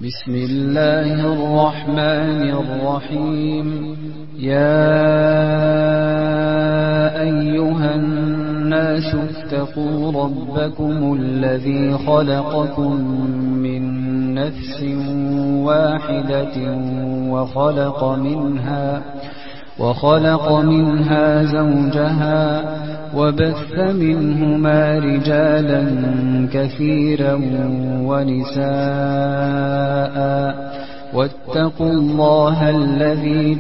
بسم الله الرحمن الرحيم. يا أيها الناس اتقوا ربكم الذي خلقكم من نفس واحدة وخلق منها زوجها وبث منهما رجالا كثيرا ونساء، واتقوا الله الذي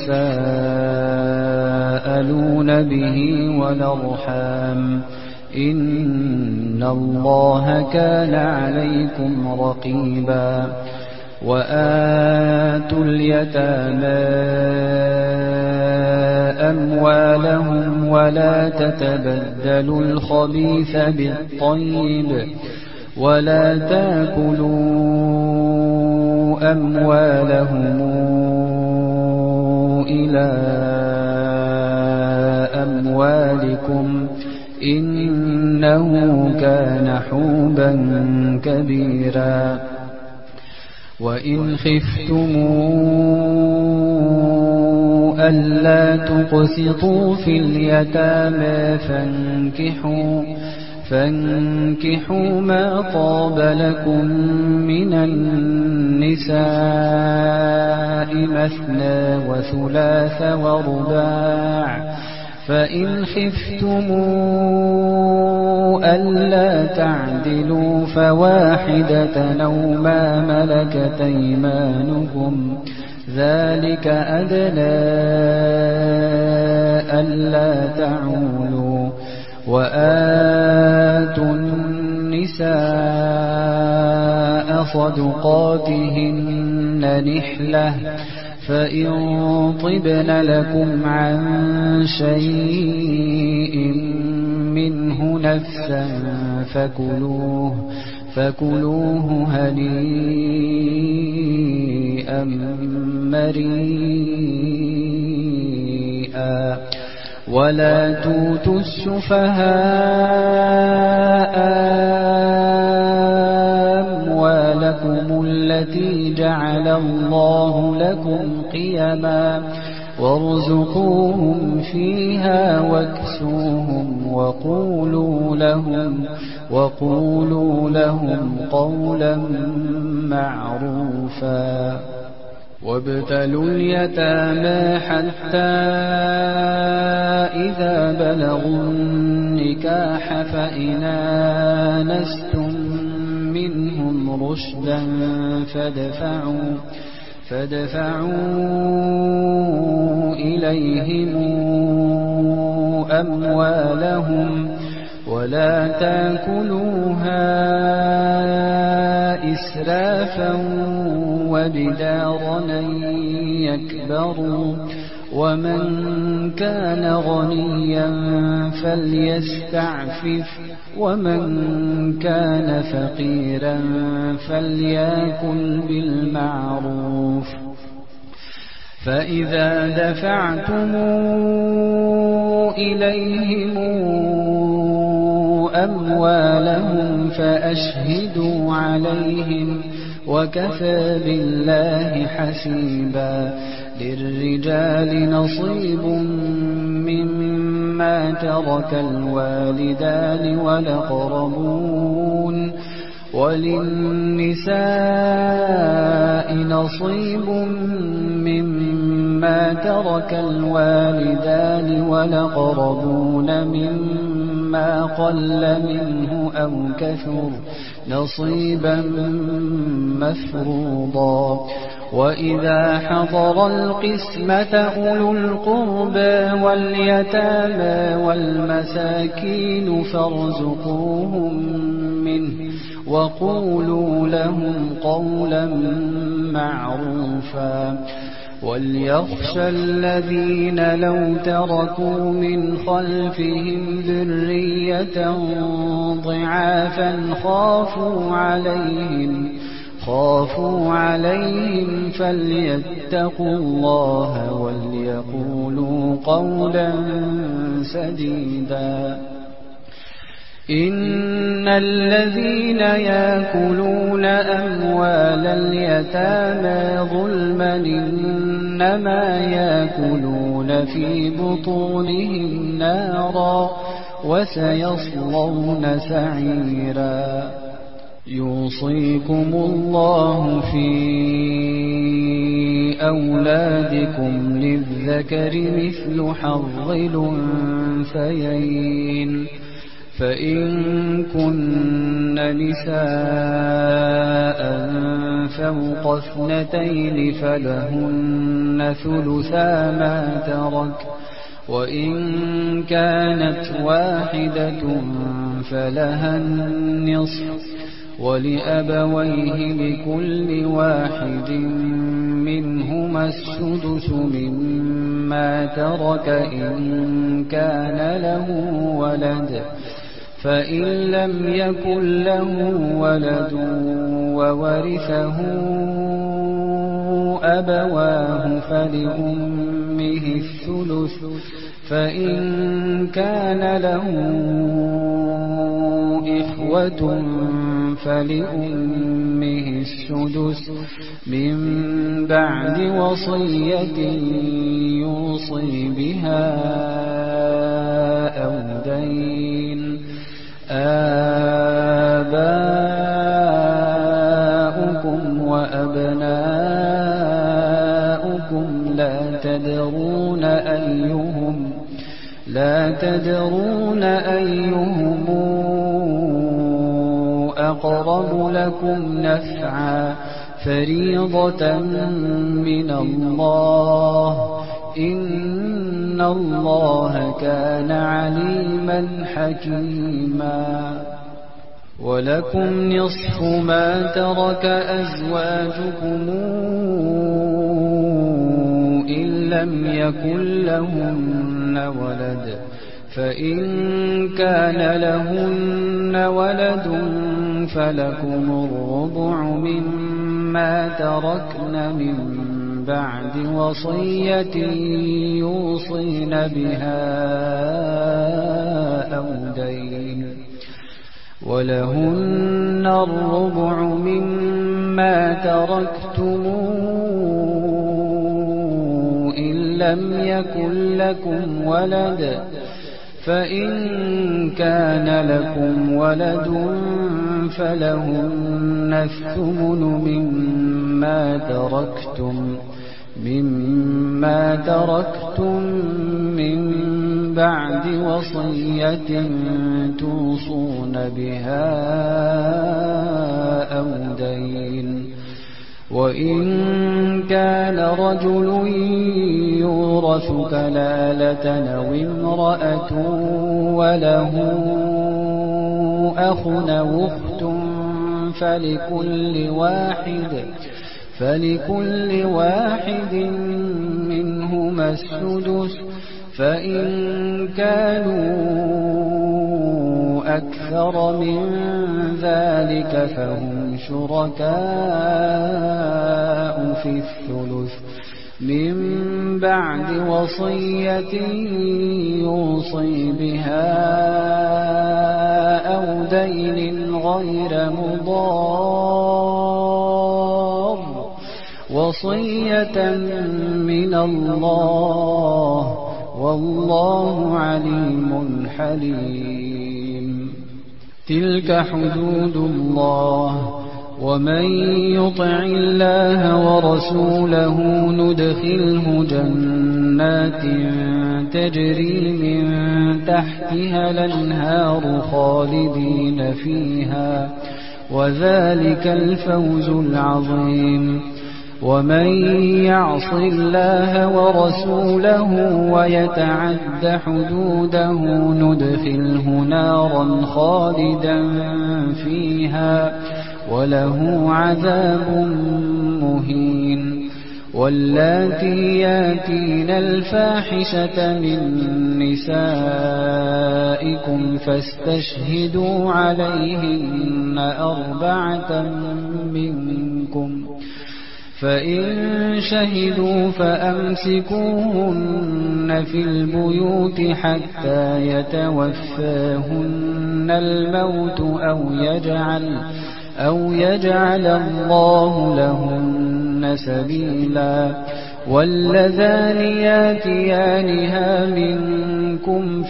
تساءلون به والأرحام، إن الله كان عليكم رقيبا. وآتوا اليتامى أموالهم ولا تتبدلوا الخبيث بالطيب، ولا تأكلوا أموالهم إلى أموالكم، إنه كان حوبا كبيرا. وإن خفتموا ألا تقسطوا في اليتامى فانكحوا ما طاب لكم من النساء مثنى وثلاث ورباع، فإن خفتموا ألا تعدلوا فواحدة أو ما ملكت أيمانكم، ذلك أدنى ألا تعولوا. وآتوا النساء صدقاتهن نحلة، فإن طبن لكم عن شيء منه نفسا فكلوه هنيئا مريئا. ولا تؤتوا السفهاء أموالكم التي جعل الله لكم قيما، وارزقوهم فيها واكسوهم وقولوا لهم قولا معروفا. وابتلوا اليتامى حتى إذا بلغوا النكاح فإن آنستم منهم رشدا فادفعوا إليهم أموالهم، ولا تأكلوها إسرافا وبدارا أن يكبروا. ومن كان غنيا فليستعفف، ومن كان فقيرا فليأكل بالمعروف. فإذا دفعتم إليهم أموالهم فأشهدوا عليهم، وكفى بالله حسيبا. للرجال نصيب مما ترك الوالدان والأقربون، وللنساء نصيب مما ترك الوالدان والأقربون مما قل منه أو كثر نصيبا مفروضا. وإذا حضر القسمة أولو القربى واليتامى والمساكين فارزقوهم منه وقولوا لهم قولا معروفا. وليخشى الذين لو تركوا من خلفهم ذرية ضعافا خافوا عليهم فليتقوا الله وليقولوا قولا سديدا. إن الذين يأكلون أموال اليتامى ظلما إنما يأكلون في بطونهم نارا وسيصلون سعيرا يوصيكم الله في أولادكم للذكر مثل حظ الأنثيين فإن كن نساء فوق 2 فلهن ثلثا ما ترك وإن كانت واحدة فلها النصف ولأبويه لكل واحد منهما السدس مما ترك إن كان له ولد فإن لم يكن له ولد وورثه أبواه فلأمه الثلث فإن كان له إخوة فلأمه السدس من بعد وصية يوصي بها أو دين آباؤكم وأبناؤكم لا تدرون أيهم أقرب لكم نفعا فريضة من الله إن الله كان عليما حكيما ولكم نصف ما ترك أزواجكم إن لم يكن لهن ولد فإن كان لهن ولد فلكم الربع مما تركن من بعد وصية يوصين بها أو دين ولهن الربع مما تركتم إن لم يكن لكم ولد فإن كان لكم ولد فلهن الثمن مما تركتم من بعد وصية توصون بها أو دين وإن كان رجل يورث كلالة أو امرأة وله أخ أو أخت فلكل واحد منهما السدس فإن كانوا أكثر من ذلك فهم شركاء في الثلث من بعد وصية يوصي بها أو دين غير مضار وصية من الله والله عليم حليم تلك حدود الله ومن يطع الله ورسوله ندخله جنات تجري من تحتها الأنهار خالدين فيها وذلك الفوز العظيم ومن يعص الله ورسوله ويتعد حدوده ندخله نارا خالدا فيها وله عذاب مهين واللاتي ياتين الفاحشة من نسائكم فاستشهدوا عليهن 4 منكم فإن شهدوا فأمسكوهن في البيوت حتى يتوفاهن الموت أو يجعل الله لهن سبيلا واللذان ياتيانها منكم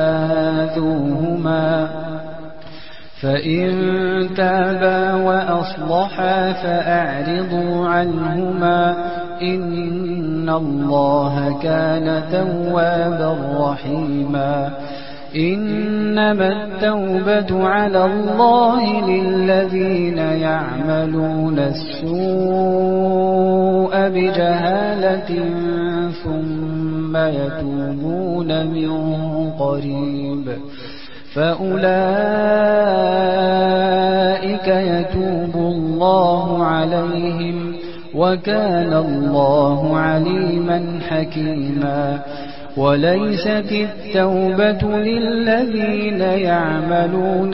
فآذوهما فإن تابا وأصلحا فأعرضوا عنهما إن الله كان توابا رحيما إنما التوبة على الله للذين يعملون السوء بجهالة ثم يتوبون من قريب فأولئك يتوب الله عليهم وكان الله عليما حكيما وليست التوبة للذين يعملون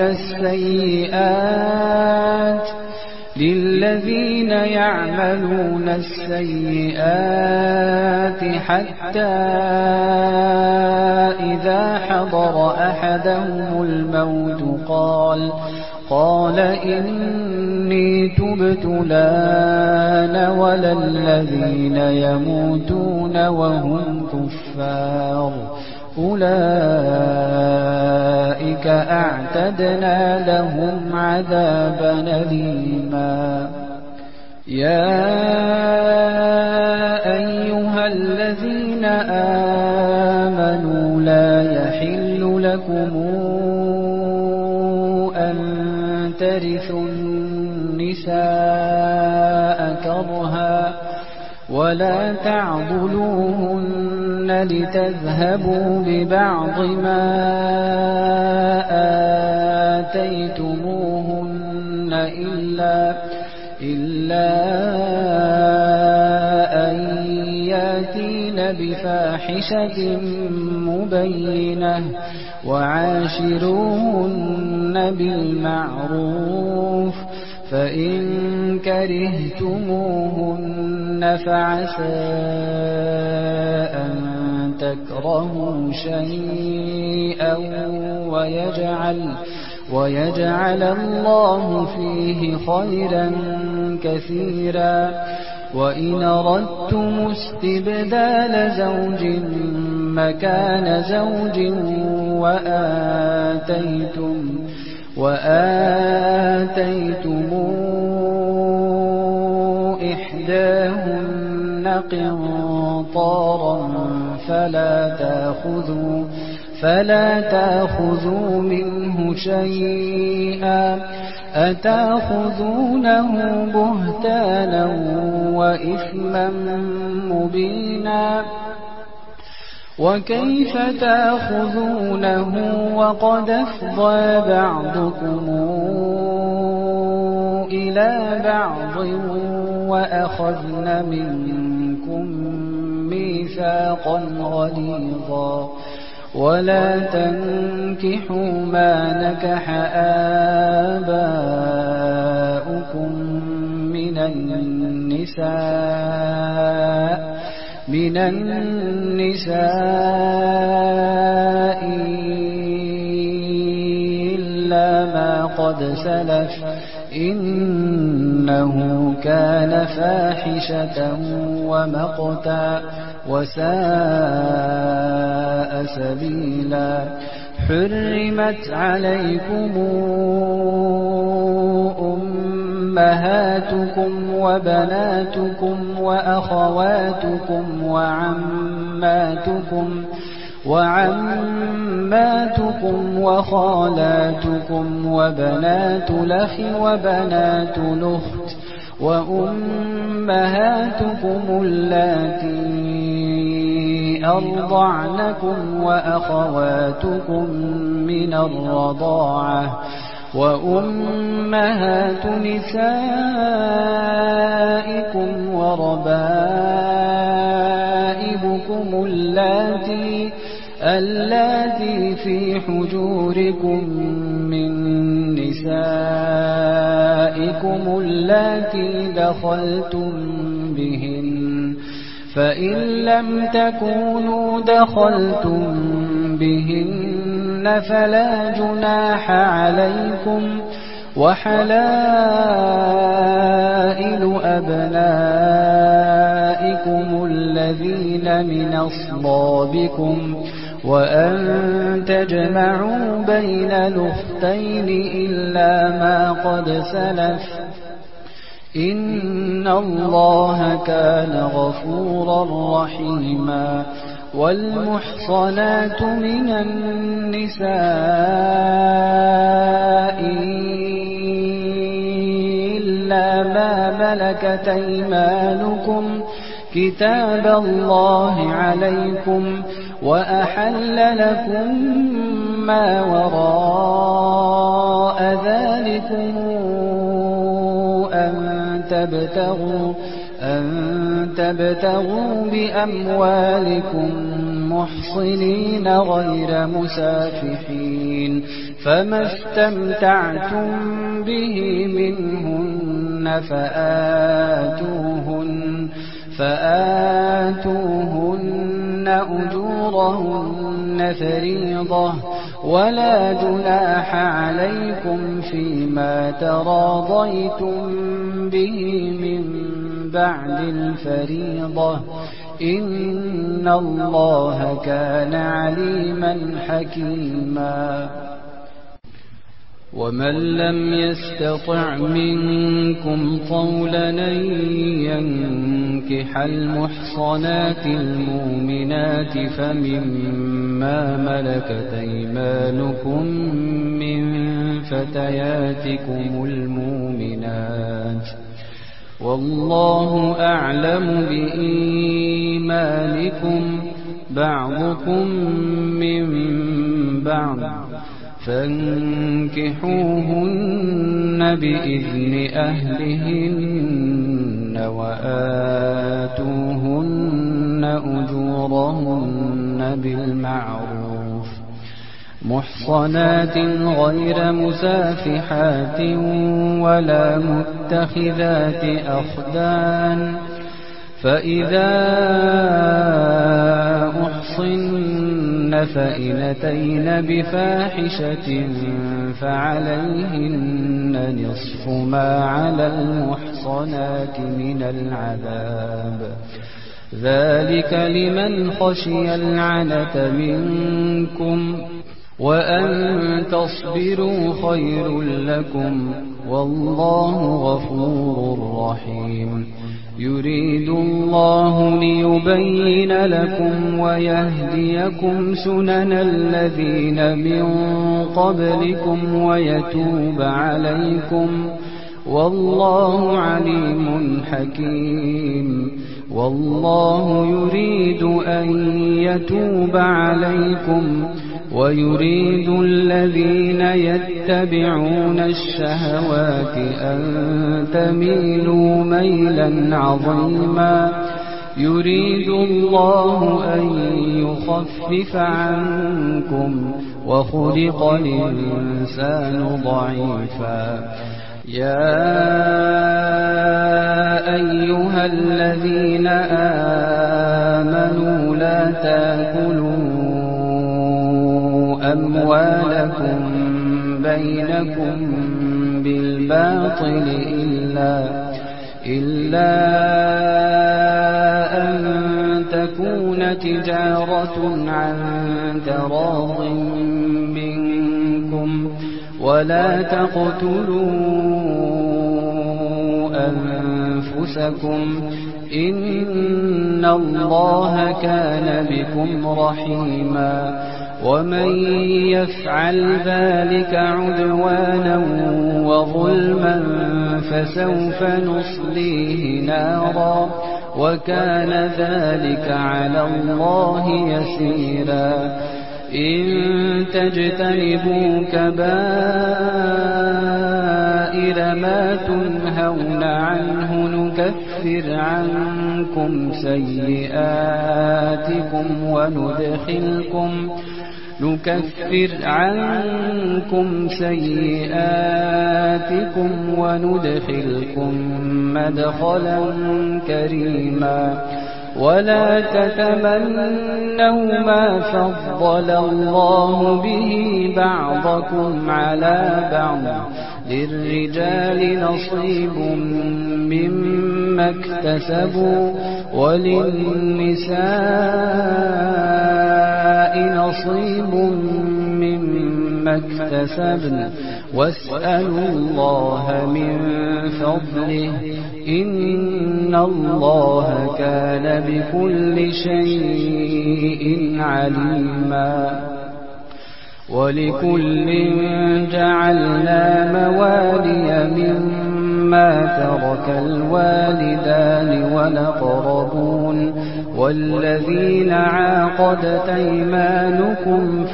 السيئات حتى إذا حضر أحدهم الموت قال إني تبت الآن ولا الذين يموتون وهم كفار أولئك أعتدنا لهم عذابا أليما يا أيها الذين آمنوا لا يحل لكم أن ترثوا النساء كرها ولا تعضلوهن لتذهبوا ببعض ما آتيتموهن إلا أن ياتين بفاحشة مبينة وعاشروهن بالمعروف فإن كرهتموهن فعسى أن تكرهوا شيئا ويجعل الله فيه خيرا كثيرا وإن أردتم استبدال زوج مكان زوج وآتيتم إحداهن قنطارا فلا تأخذوا منه شيئا أتأخذونه بهتانا وإثما مبينا وكيف تأخذونه وقد أفضى بعضكم إلى بعض وأخذن منكم ميثاقا غليظا ولا تنكحوا ما نكح آباؤكم من النساء إلا ما قد سلف إنه كان فاحشة ومقتا وساء سبيلا حرمت عليكم أمهاتكم وبناتكم وأخواتكم وعماتكم وخالاتكم وبنات الأخ وبنات الأخت وأمهاتكم اللاتي أرضعنكم وأخواتكم من الرضاعة وأمهات نسائكم وربائبكم اللاتي في حجوركم من نسائكم نسائكم اللاتي دخلتم بهن، فإن لم تكونوا دخلتم بهن فلا جناح عليكم، وحلائل أبنائكم الذين من أصلابكم، وأن تجمعوا بين الأختين إلا ما قد سلف، إن الله كان غفورا رحيما. والمحصنات من النساء إلا ما ملكت أيمانكم كتاب الله عليكم، وأحل لكم ما وراء ذلكم أن تبتغوا بأموالكم محصنين غير مسافحين، فما استمتعتم به منهن فآتوهن أجورهن فريضة، ولا جناح عليكم فيما تراضيتم به من بعد الفريضة، إن الله كان عليما حكيما. ومن لم يستطع منكم طولا أن ينكح المحصنات المؤمنات فمما ملكت أيمانكم من فتياتكم المؤمنات، والله أعلم بإيمانكم، بعضكم من بعض، فانكحوهن بإذن أهلهن، وآتوهن أجورهن بالمعروف، محصنات غير مسافحات ولا متخذات أخدان، فإذا أحصن فإن أتين بفاحشة فعليهن نصف ما على المحصنات من العذاب، ذلك لمن خشي العنة منكم، وأن تصبروا خير لكم، والله غفور رحيم. يريد الله ليبين لكم ويهديكم سنن الذين من قبلكم ويتوب عليكم، والله عليم حكيم. والله يريد أن يتوب عليكم، ويريد الذين يتبعون الشهوات أن تميلوا ميلا عظيما. يريد الله أن يخفف عنكم، وخلق الإنسان ضعيفا. يا أيها الذين آمنوا لا تأكلوا أموالكم بينكم بالباطل إلا أن تكون تجارة عن تراض منكم، ولا تقتلوا أنفسكم، إن الله كان بكم رحيما. ومن يفعل ذلك عدوانا وظلما فسوف نصليه نارا، وكان ذلك على الله يسيرا. إن تجتنبوا كبائر ما تنهون عنه نكفر عنكم سيئاتكم نكفر عنكم سيئاتكم وندخلكم مدخلا كريما ولا تتمنوا ما فضل الله به بعضكم على بعض للرجال نصيب مما اكتسبوا وللنساء نصيب مما اكتسبن واسألوا الله من فضله إن الله كان بكل شيء عليما ولكل جعلنا موالي مما ترك الوالدان والأقربون والذين عاقدت أيمانكم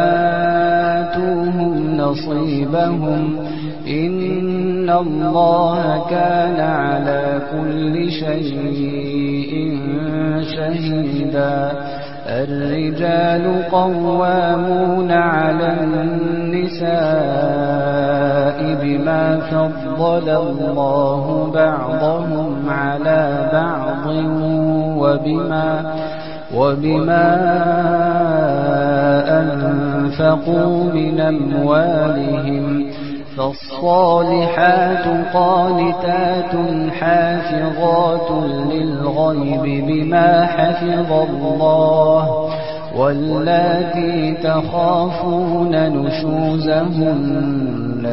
فآتوهم نصيبهم إن الله كان على كل شيء شهيدا الرجال قوامون على النساء بما فضل الله بعضهم على بعض وبما أنفقوا من أموالهم فالصالحات قانتات حافظات للغيب بما حفظ الله واللاتي تخافون نشوزهن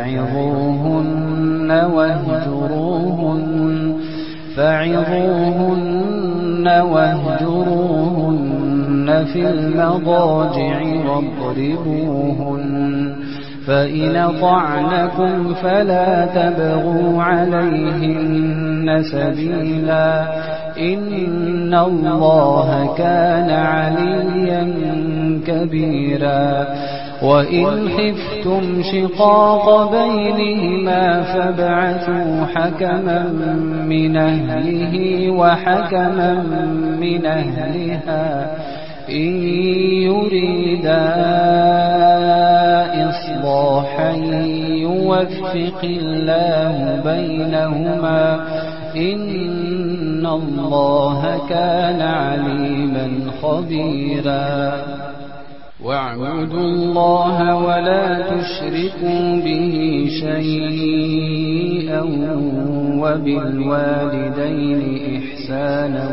فعظوهن واهجروهن في المضاجع واضربوهن فإن طعنكم فلا تبغوا عليهن سبيلا إن الله كان عليا كبيرا وإن خفتم شقاق بينهما فابعثوا حكما من أهله وحكما من أهلها إن يريدا إصلاحا يوفق الله بينهما إن الله كان عليما خبيرا واعبدوا الله ولا تشركوا به شيئا وبالوالدين إحسانا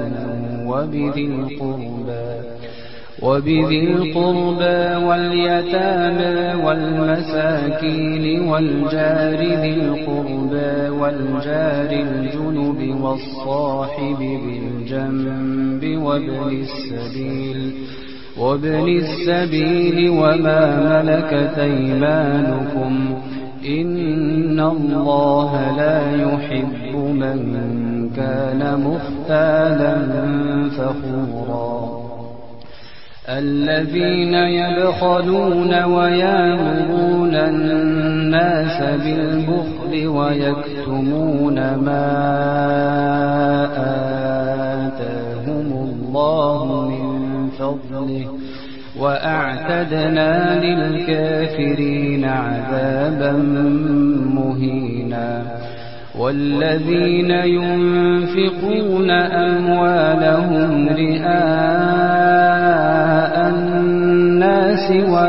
وبذي القربى واليتامى والمساكين والجار ذي القربى والجار الجنب والصاحب بالجنب وابن السبيل وما ملكت أيمانكم إن الله لا يحب من كان مختالا فخورا الذين يبخلون ويأمرون الناس بالبخل ويكتمون ما آتاهم الله من فضله وأعتدنا للكافرين عذابا مهينا والذين ينفقون أموالهم رئاء الناس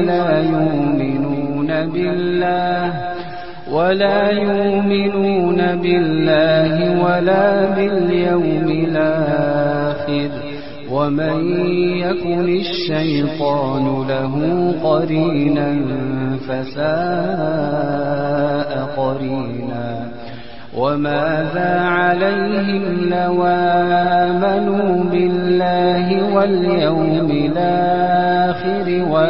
ولا يؤمنون بالله ولا باليوم الآخر ومن يكن الشيطان له قرينا فساء قرينا وماذا عليهم لو آمنوا بالله واليوم الآخر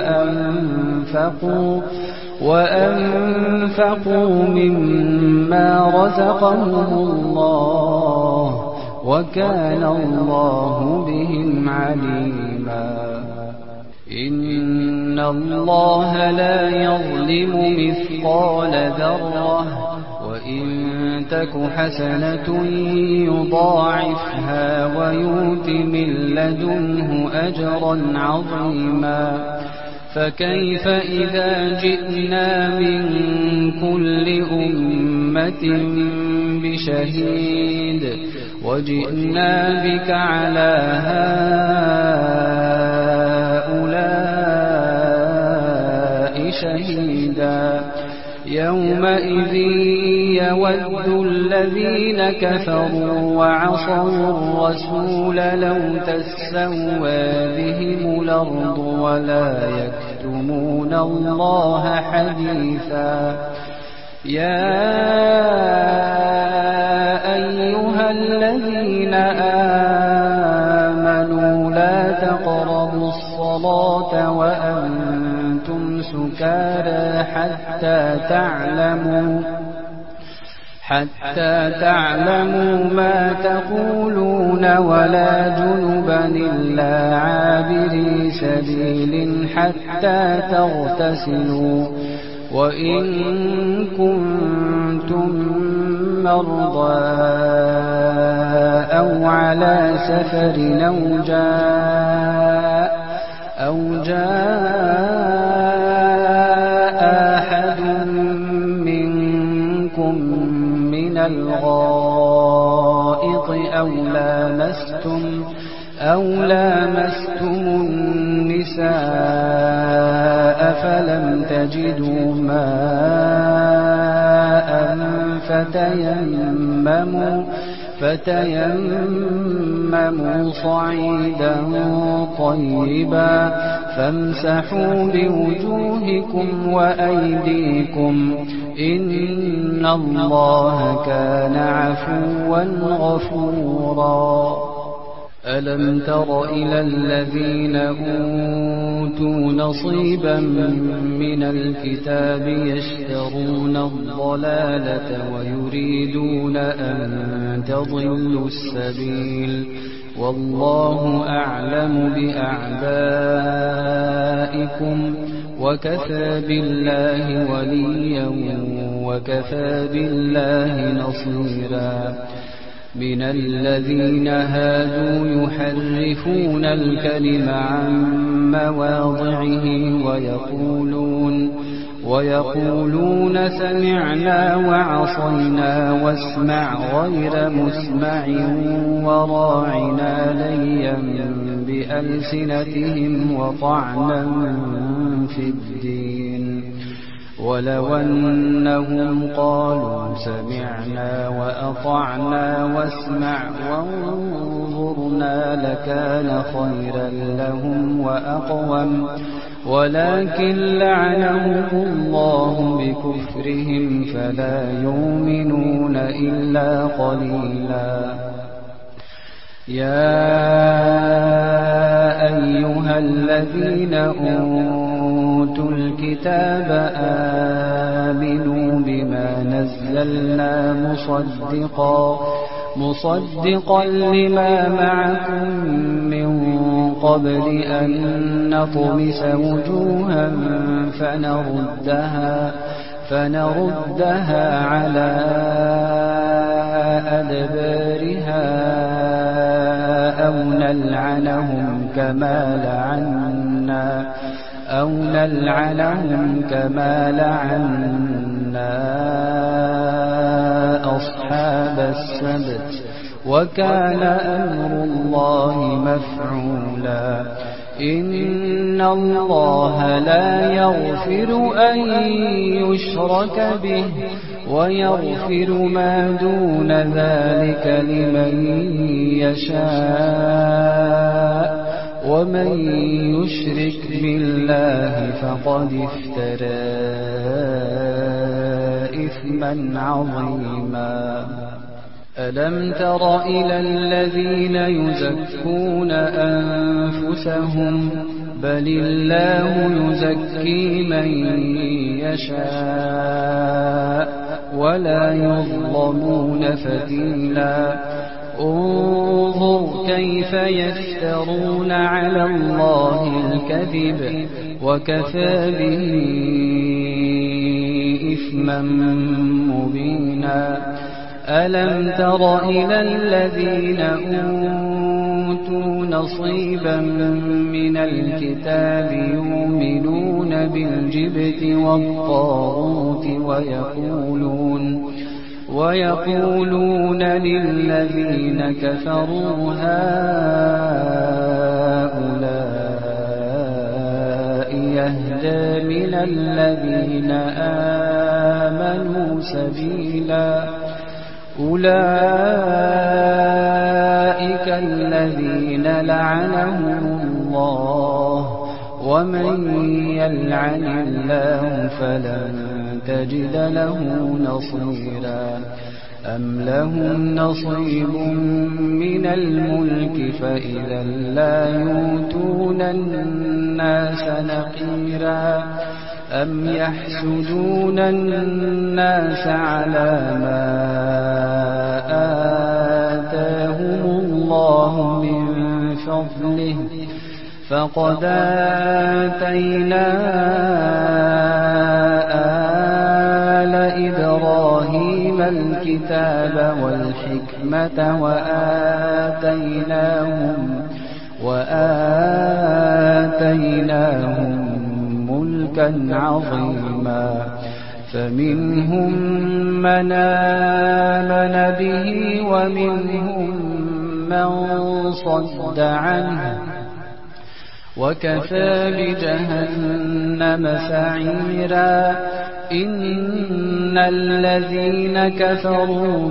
وأنفقوا مما رزقهم الله وكان الله بهم عليما إن الله لا يظلم مثقال ذرة وإن تك حسنة يضاعفها ويؤت من لدنه أجرا عظيما فكيف إذا جئنا من كل أمة بشهيد وجئنا بك على هؤلاء شهيدا يومئذ يود الذين كفروا وعصوا الرسول لو تسوى بهم الأرض ولا يكتمون الله حديثا يا أيها الذين آمنوا لا تقربوا الصلاة وأنتم سكارى حتى تعلموا ما تقولون ولا جنبا إلا عابري سبيل حتى تغتسلوا وإن كنتم مرضى أو على سفر أو جاء أحد منكم من الغائط أو لامستم النساء فلم تجدوا ماء فتيمموا صعيدا طيبا فامسحوا بوجوهكم وأيديكم إن الله كان عفوا غفورا ألم تر إلى الذين أوتوا نصيبا من الكتاب يشترون الضلالة ويريدون أن تضلوا السبيل والله أعلم بأعدائكم وكفى بالله وليا وكفى بالله نصيرا من الذين هادوا يحرفون الكلم عن مواضعه ويقولون سمعنا وعصينا واسمع غير مسمع وراعنا ليا بألسنتهم وطعنا في الدين ولو أنهم قالوا سمعنا وأطعنا واسمع وانظرنا لكان خيرا لهم وأقوم ولكن لعنهم الله بكفرهم فلا يؤمنون إلا قليلا يا أيها الذين أوتوا الكتاب آمنوا بما نزلنا مصدقا لما معكم من قبل أن نطمس وجوها فنردها على أدبارها أو نلعنهم كما لعنا أصحاب السبت وكان أمر الله مفعولا إن الله لا يغفر أن يشرك به ويغفر ما دون ذلك لمن يشاء ومن يشرك بالله فقد افترى إثما عظيما ألم تر إلى الذين يزكون أنفسهم بل الله يزكي من يشاء ولا يظلمون فتيلا انظر كيف يفترون على الله الكذب وكفى به إثما مبينا ألم تر إلى الذين أوتوا نصيبا من الكتاب يؤمنون بالجبت والطاغوت ويقولون للذين كفروا هؤلاء يهدى من الذين آمنوا سبيلا أولئك الذين لعنهم الله ومن يلعن الله فلن تجد له نصيرا أم لهم نصيب من الملك فإذا لا يؤتون الناس نقيرا أم يحسدون الناس على ما آتاهم الله من فضله فقد آتينا آل إبراهيم الكتاب والحكمة وآتيناهم ملكا عظيما فمنهم من آمن به ومنهم من صد عنه وكفى بجهنم سعيرا إن الذين كفروا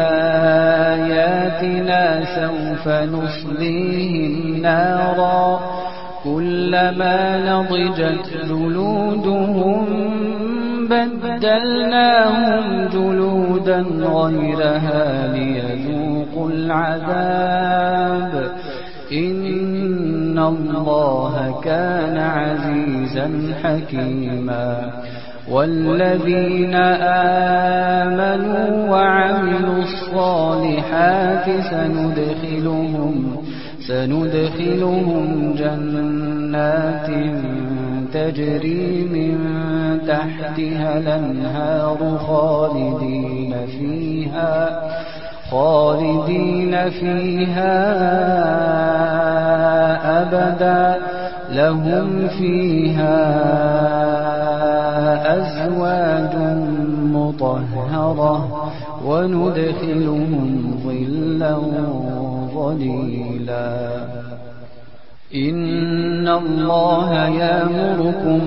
بآياتنا سوف نصليهم نارا كلما نضجت جلودهم بدلناهم جلودا غيرها ليذوقوا العذاب إن الله كان عزيزا حكيما والذين آمنوا وعملوا الصالحات سندخلهم جنات تجري من تحتها الأنهار خالدين فيها أبدا لهم فيها أزواج مطهرة وندخلهم ظلا ظليلا إن الله يأمركم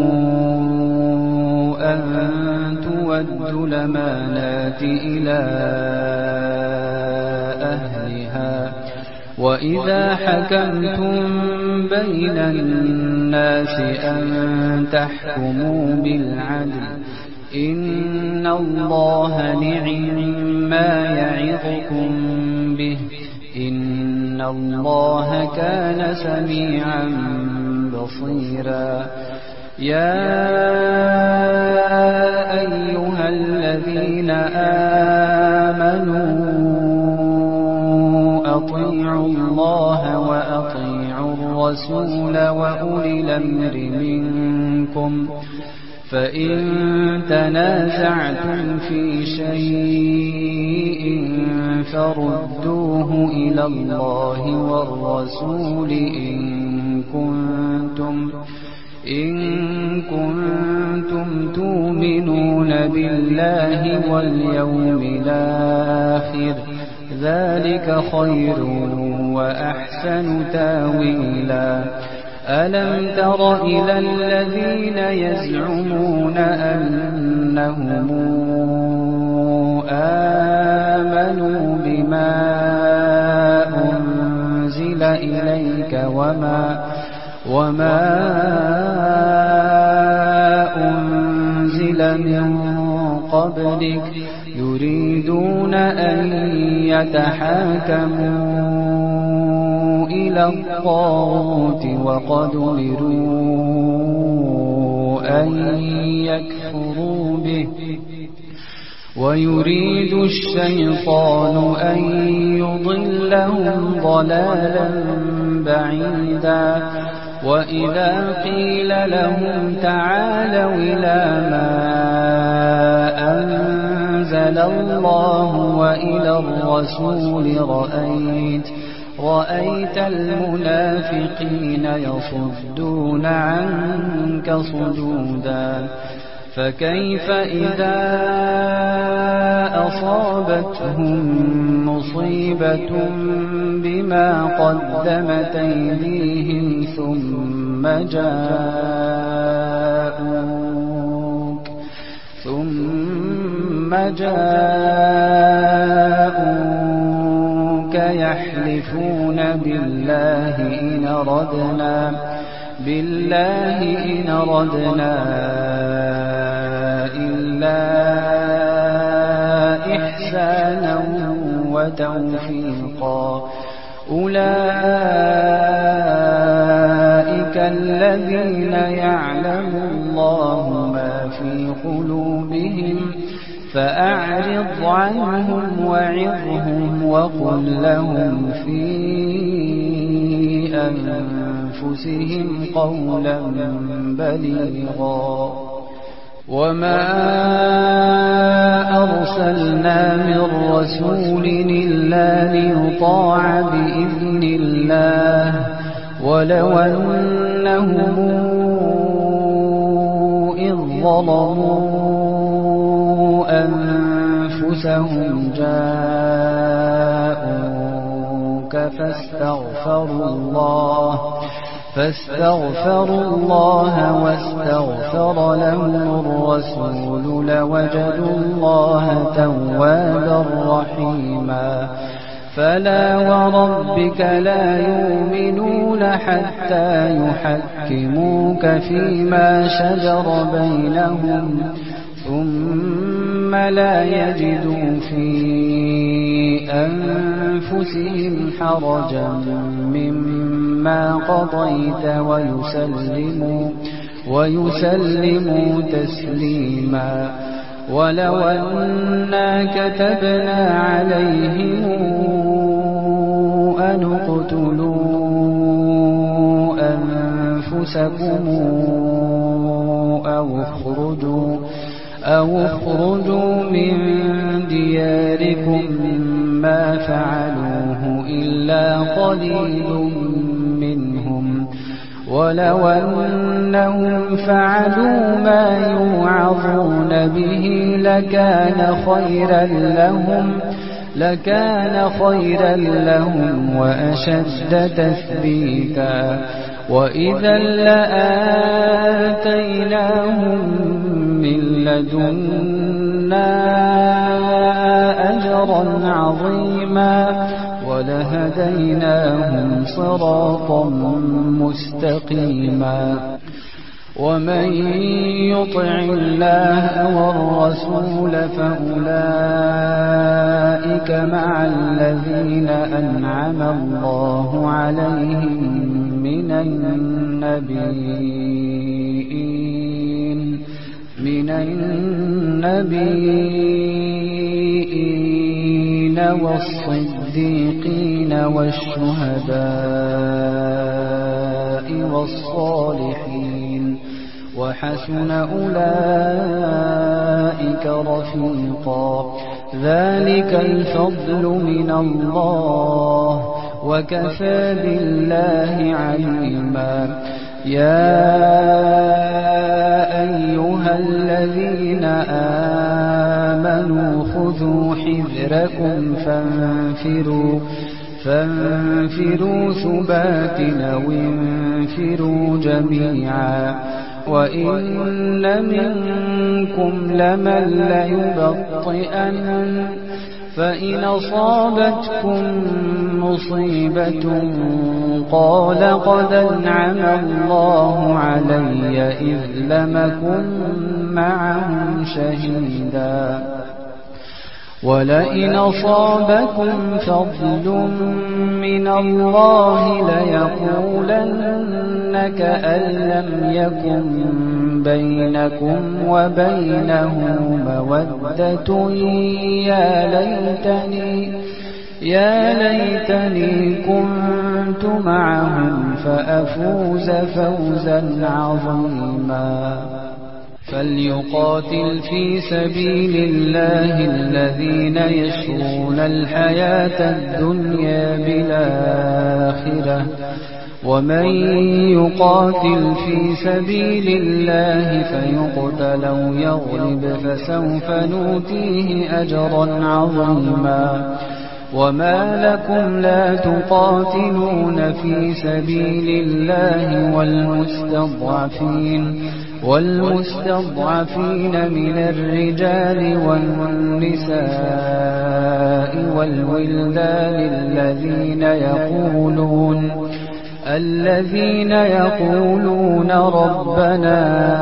أن تؤدوا الأمانات إلى أهلها وإذا حكمتم بين الناس أن تحكموا بالعدل إن الله نعم-ما يعظكم به إن الله كان سميعا بصيرا يا أيها الذين آمنوا أطيعوا الله وأطيعوا الرسول وأولي الأمر منكم فإن تنازعتم في شيء فردوه إلى الله والرسول إن كنتم تؤمنون بالله واليوم الآخر ذلك خير وأحسن تاويلا ألم تر إلى الذين يزعمون أنهم آمنوا بما أنزل إليك وما أنزل من قبلك يريدون أن يتحاكموا إلى الطاغوت وقد أمروا أن يكفروا به ويريد الشيطان أن يضلهم ضلالا بعيدا وإذا قيل لهم تعالوا إلى ما أنزل الله وإلى الرسول رأيت المنافقين يصدون عنك صدودا فكيف إذا أصابتهم مصيبة بما قدمت أيديهم ثم جاءوك يحلفون بالله إن أردنا إلا إحسانا وتوفيقا أولئك الذين يعلم الله ما في قلوبهم فأعرض عنهم وعظهم وقل لهم في أنفسهم قولا بليغا وما أرسلنا من رسول إلا ليطاع بإذن الله ولو أنهم إذ ظلموا أنفسهم جاءوك فاستغفروا الله واستغفر لهم الرسول لوجدوا الله توابا رحيما فلا وربك لا يؤمنون حتى يحكموك فيما شجر بينهم ثم لا يجدوا في أنفسهم حرجا مما قضيت ويسلموا تسليما ولو أنا كتبنا عليهم أن اقتلوا أنفسكم أو اخرجوا من دياركم ما فعلوه إلا قليل منهم ولو أنهم فعلوا ما يوعظون به لكان خيرا لهم وأشد تثبيتا وإذا لآتيناهم من لدنا أجرا عظيما ولهديناهم صراطا مستقيما ومن يطع الله والرسول فأولئك مع الذين أنعم الله عليهم من النبيين والصديقين والشهداء والصالحين وحسن أولئك رفيقا ذلك الفضل من الله وكفى بالله عليما يا أيها الذين آمنوا خذوا حذركم فانفروا ثبات أو انفروا جميعا وإن منكم لمن ليبطئن فإن أصابتكم مصيبة قال قد أنعم الله علي إذ لم أكن معهم شهيدا ولئن أصابكم فضل من الله ليقولن كأن لم يكن بينكم وبينه مودة يا ليتني كنت معهم فأفوز فوزا عظيما فليقاتل في سبيل الله الذين يشرون الحياة الدنيا بالآخرة ومن يقاتل في سبيل الله فيقتل أو يغلب فسوف نؤتيه أجرا عظيما وما لكم لا تقاتلون في سبيل الله والمستضعفين من الرجال والنساء والولدان الذين يقولون ربنا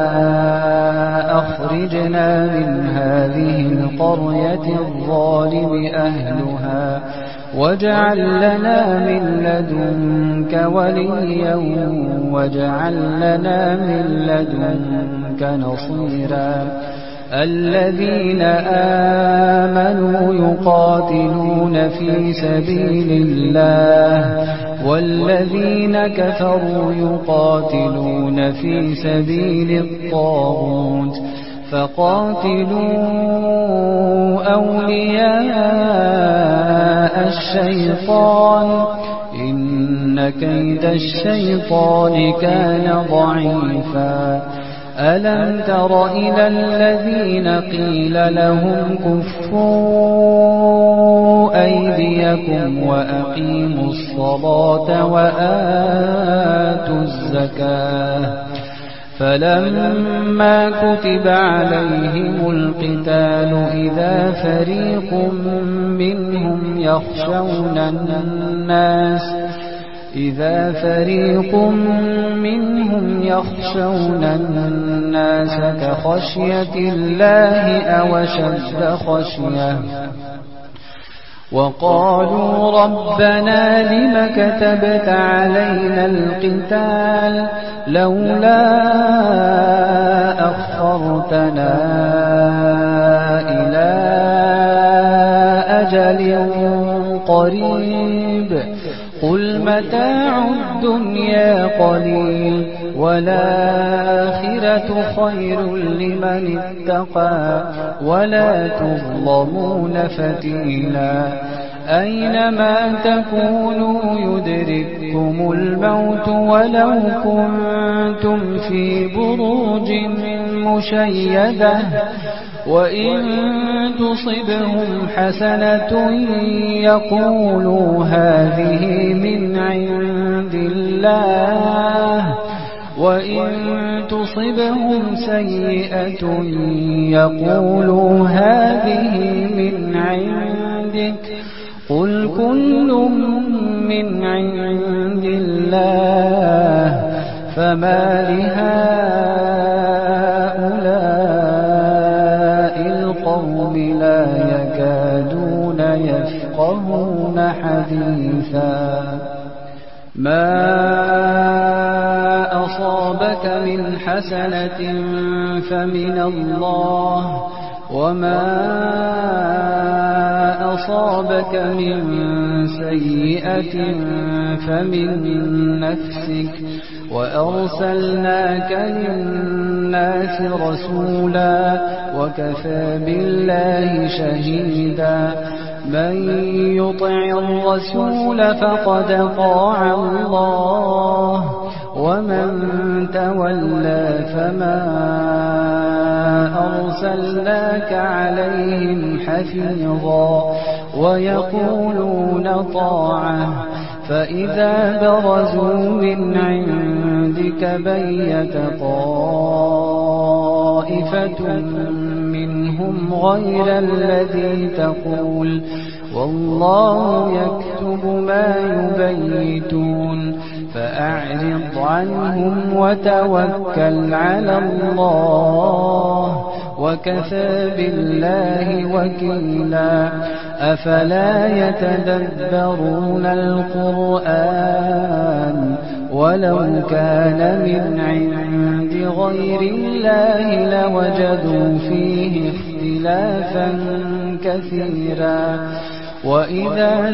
أخرجنا من هذه القرية الظالم أهلها واجعل لنا من لدنك وليا واجعل لنا من لدنك نصيرا الذين آمنوا يقاتلون في سبيل الله والذين كفروا يقاتلون في سبيل الطاغوت فقاتلوا أولياء الشيطان إن كيد الشيطان كان ضعيفا ألم تر إلى الذين قيل لهم كفوا أيديكم وأقيموا الصلاة وآتوا الزكاة فلما كتب عليهم القتال إذا فريق منهم يخشون الناس كخشية الله أو أشد خشية وقالوا ربنا لم كتبت علينا القتال لولا أخرتنا إلى أجل قريب قل متاع الدنيا قليل والآخرة خير لمن اتقى ولا تظلمون فتيلا أينما تكونوا يدرككم الموت ولو كنتم في بروج مشيدة وإن تصبهم حسنة يقولوا هذه من عند الله وإن تصبهم سيئة يقولوا هذه من عندك قل كل من عند الله فما لهؤلاء القوم لا يكادون يفقهون حديثا ما أصابك من حسنة فمن الله وما أصابك من سيئة فمن نفسك وأرسلناك للناس رسولا وكفى بالله شهيدا من يطع الرسول فقد طاع الله ومن تولى فما أرسلناك عليهم حفيظا ويقولون طاعة فإذا برزوا من عندك بيت طائفة منهم غير الذي تقول والله يكتب ما يبيتون فأعرض عنهم وتوكل على الله وكفى بالله وكيلا أفلا يتدبرون القرآن ولو كان من عند غير الله لوجدوا فيه اختلافا كثيرا وإذا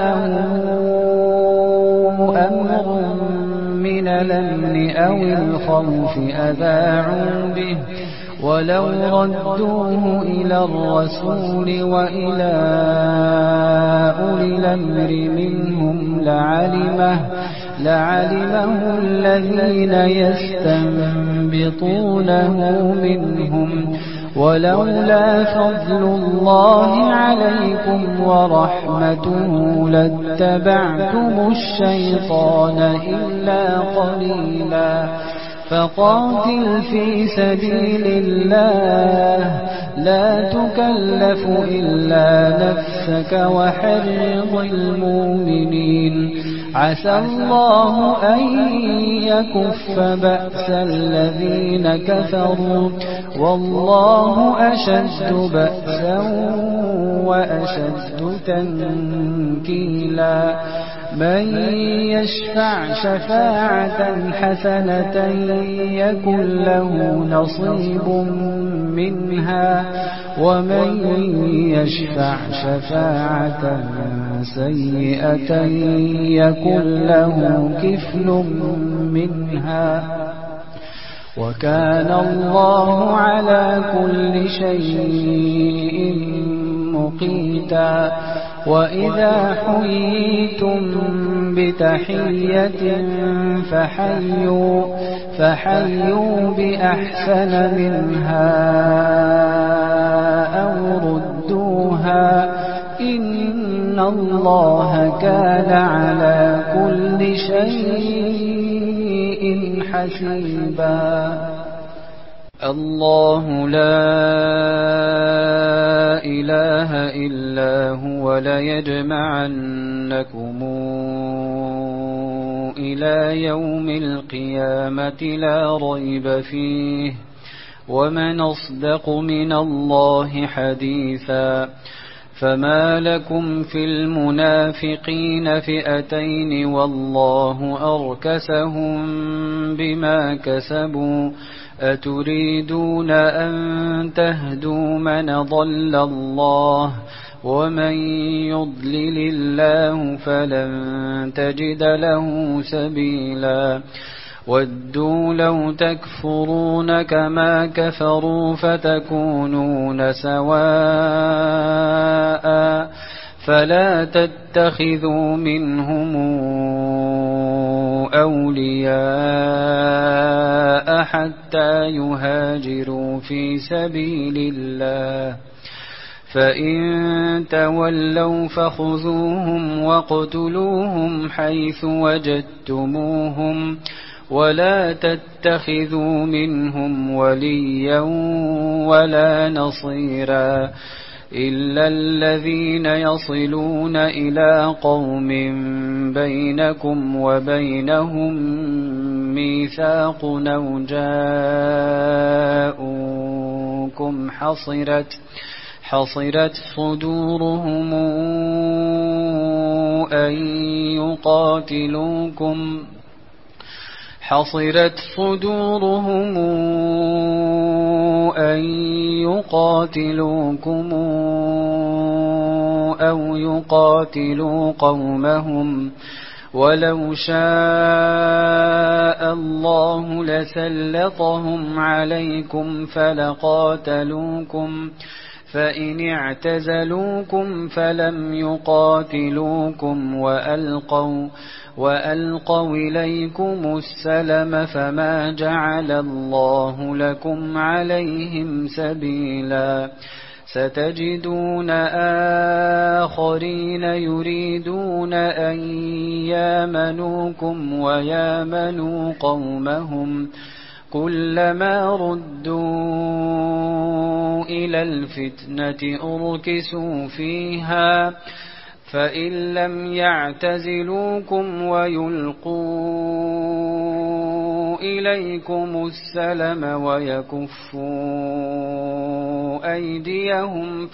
جاءهم أمر من الأمن أو الخوف الخوف أذاعوا به ولو ردوه إلى الرسول وإلى أولي الأمر منهم لعلمه الذين يستنبطونه منهم ولولا فضل الله عليكم ورحمته لاتبعتم الشيطان إلا قليلا فقاتل في سبيل الله لا تكلف إلا نفسك وحرض المؤمنين عسى الله أن يكف بأس الذين كفروا والله أشد بأسا وأشد تنكيلا من يشفع شفاعة حسنة يكن له نصيب منها ومن يشفع شفاعة سيئة يكن له كفل منها وكان الله على كل شيء مقيتا وإذا حييتم بتحية فحيوا بأحسن منها أو ردوها إن الله كان على كل شيء حسيبا الله لا إله إلا هو ليجمعنكم إلى يوم القيامة لا ريب فيه ومن أصدق من الله حديثا فما لكم في المنافقين فئتين والله أركسهم بما كسبوا أتريدون أن تهدوا من ضل الله ومن يضلل الله فلن تجد له سبيلا ودوا لو تكفرون كما كفروا فتكونون سواء فلا تتخذوا منهم أولياء حتى يهاجروا في سبيل الله فإن تولوا فخذوهم واقتلوهم حيث وجدتموهم ولا تتخذوا منهم وليا ولا نصيرا إلا الذين يصلون إلى قوم بينكم وبينهم ميثاق أو جاءوكم حصرت صدورهم أن يقاتلوكم أو يقاتلوا قومهم ولو شاء الله لسلطهم عليكم فلقاتلوكم فإن اعتزلوكم فلم يقاتلوكم وألقوا إليكم السلم فما جعل الله لكم عليهم سبيلا ستجدون آخرين يريدون أن يامنوكم ويامنوا قومهم كلما ردوا إلى الفتنة أركسوا فيها فإن لم يعتزلوكم ويلقوا إليكم السلم ويكفوا أيديهم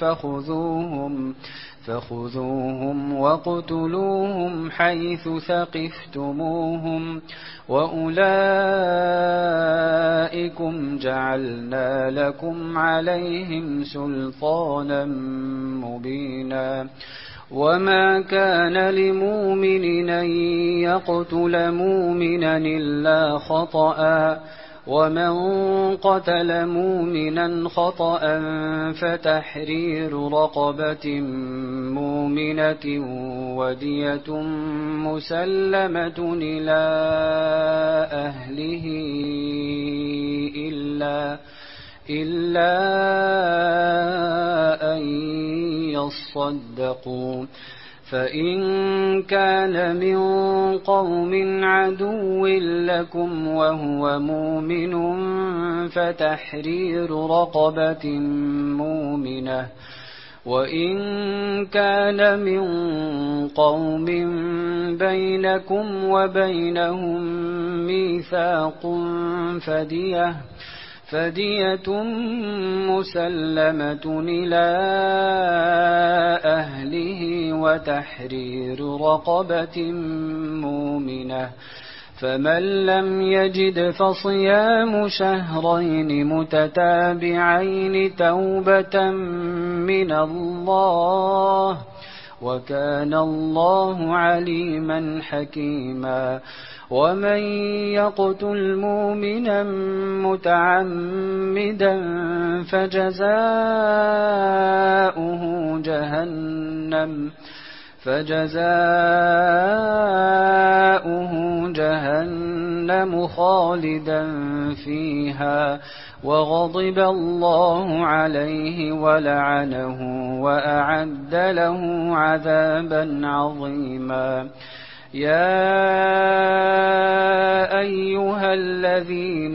فخذوهم واقتلوهم حيث ثقفتموهم وأولئكم جعلنا لكم عليهم سلطانا مبينا وما كان لمؤمن أن يقتل مؤمنا إلا خطأ ومن قتل مؤمنا خطأ فتحرير رقبة مؤمنة ودية مسلمة إلى أهله إلا أن يصدقوا، فإن كان من قوم عدو لكم وهو مؤمن فتحرير رقبة مؤمنة، وإن كان من قوم بينكم وبينهم ميثاق فدية مسلمة إلى أهله وتحرير رقبة مؤمنة، فمن لم يجد فصيام شهرين متتابعين توبة من الله، وكان الله عليما حكيما. ومن يقتل مؤمنا متعمدا فجزاؤه جهنم خالدا فيها وغضب الله عليه ولعنه وأعد له عذابا عظيما. يا أيها الذين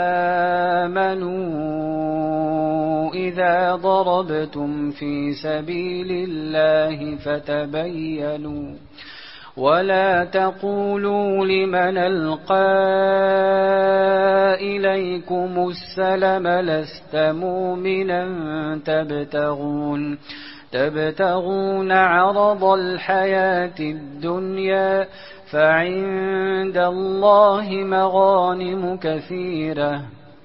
آمنوا إذا ضربتم في سبيل الله فتبينوا ولا تقولوا لمن ألقى إليكم السلم لست مؤمنا تبتغون عرض الحياة الدنيا فعند الله مغانم كثيرة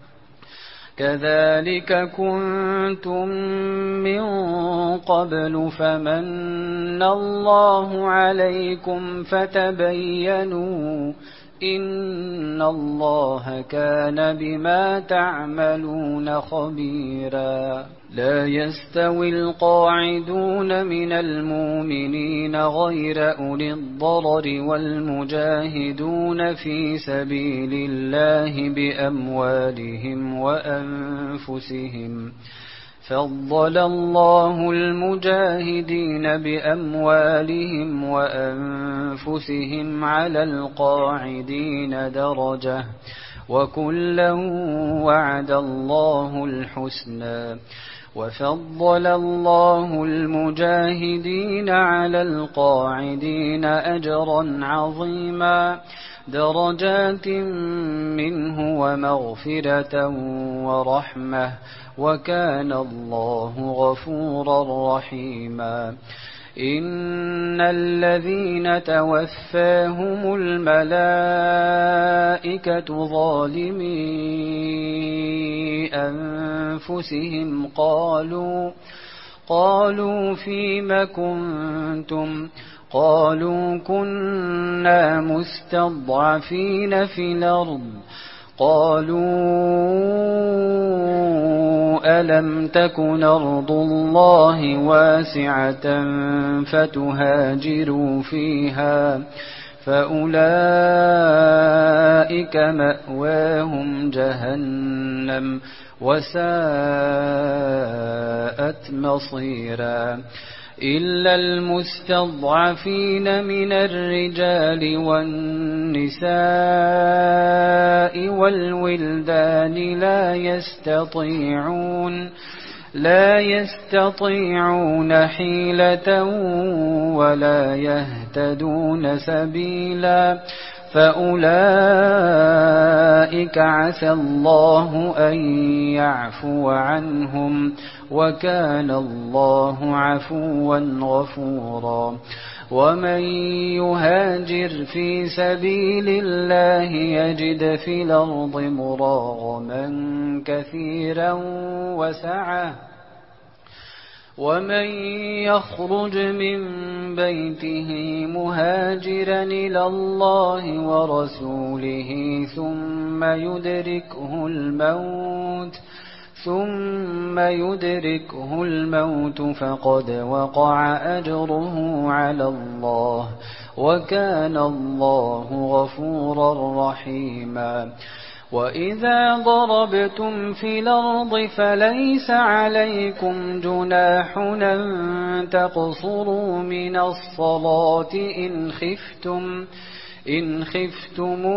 كذلك كنتم من قبل فمن الله عليكم فتبينوا إن الله كان بما تعملون خبيرا. لا يستوي القاعدون من المؤمنين غير أولي الضرر والمجاهدون في سبيل الله بأموالهم وأنفسهم، فضل الله المجاهدين بأموالهم وأنفسهم على القاعدين درجة وكلا وعد الله الحسنى، وفضل الله المجاهدين على القاعدين أجرا عظيما درجات منه ومغفرة ورحمة وكان الله غفورا رحيما. إن الذين توفاهم الملائكة ظالمي أنفسهم قالوا فيم كنتم قالوا كنا مستضعفين في الأرض قالوا ألم تكن أرض الله واسعة فتهاجروا فيها فأولئك مأواهم جهنم وساءت مصيرا. إلا المستضعفين من الرجال والنساء والولدان لا يستطيعون حيلة ولا يهتدون سبيلا فأولئك عسى الله أن يعفو عنهم وكان الله عفوا غفورا. ومن يهاجر في سبيل الله يجد في الأرض مراغما كثيرا وسعة ومن يخرج من بيته مهاجرا إلى الله ورسوله ثم يدركه الموت فقد وقع أجره على الله وكان الله غفورا رحيما. وإذا ضربتم في الأرض فليس عليكم جناح أن تقصروا من الصلاة إن خفتم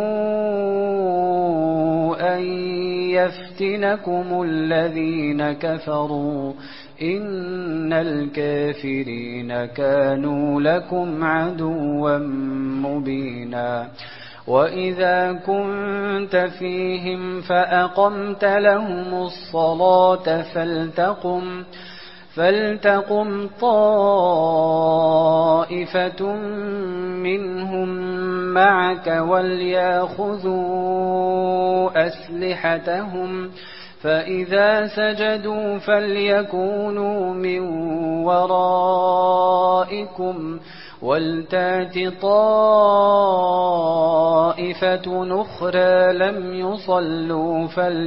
أن يفتنكم الذين كفروا إن الكافرين كانوا لكم عدوا مبينا. وإذا كنت فيهم فأقمت لهم الصلاة فلتقم طائفة منهم معك وليأخذوا أسلحتهم فإذا سجدوا فليكونوا من ورائكم ولتات طائفة أخرى لم يصلوا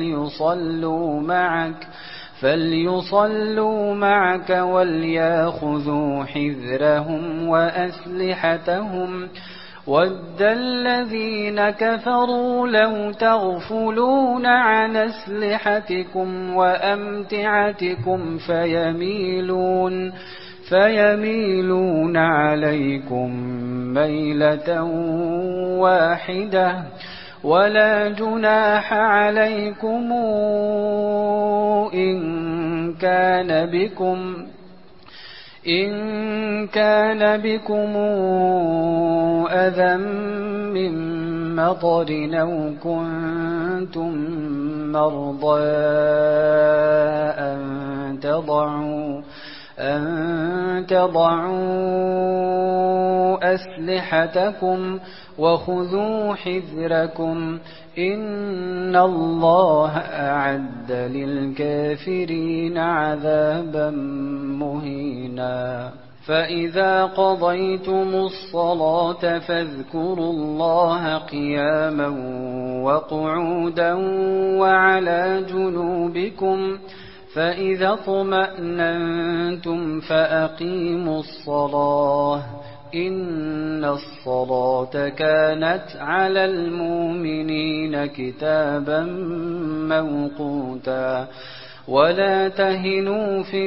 فليصلوا معك وليأخذوا حذرهم وأسلحتهم ود الذين كفروا لو تغفلون عن أسلحتكم وأمتعتكم فيميلون عليكم ميلة واحدة ولا جناح عليكم إن كان بكم أذى من مطر أو كنتم مرضى أن تضعوا أسلحتكم وخذوا حذركم إن الله أعد للكافرين عذابا مهينا. فإذا قضيتم الصلاة فاذكروا الله قياما وقعودا وعلى جنوبكم فإذا اطمأننتم فأقيموا الصلاة إن الصلاة كانت على المؤمنين كتابا موقوتا. ولا تهنوا في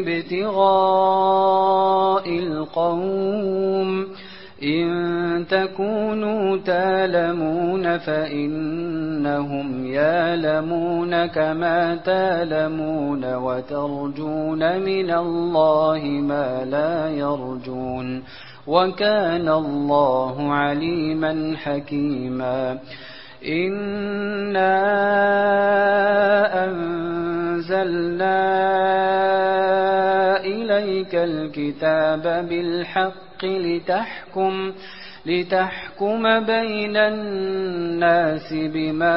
ابتغاء القوم إن تكونوا تالمون فإنهم يالمون كما تالمون وترجون من الله ما لا يرجون وكان الله عليما حكيما. إنا أنزلنا إليك الكتاب بالحق لتحكم بين الناس بما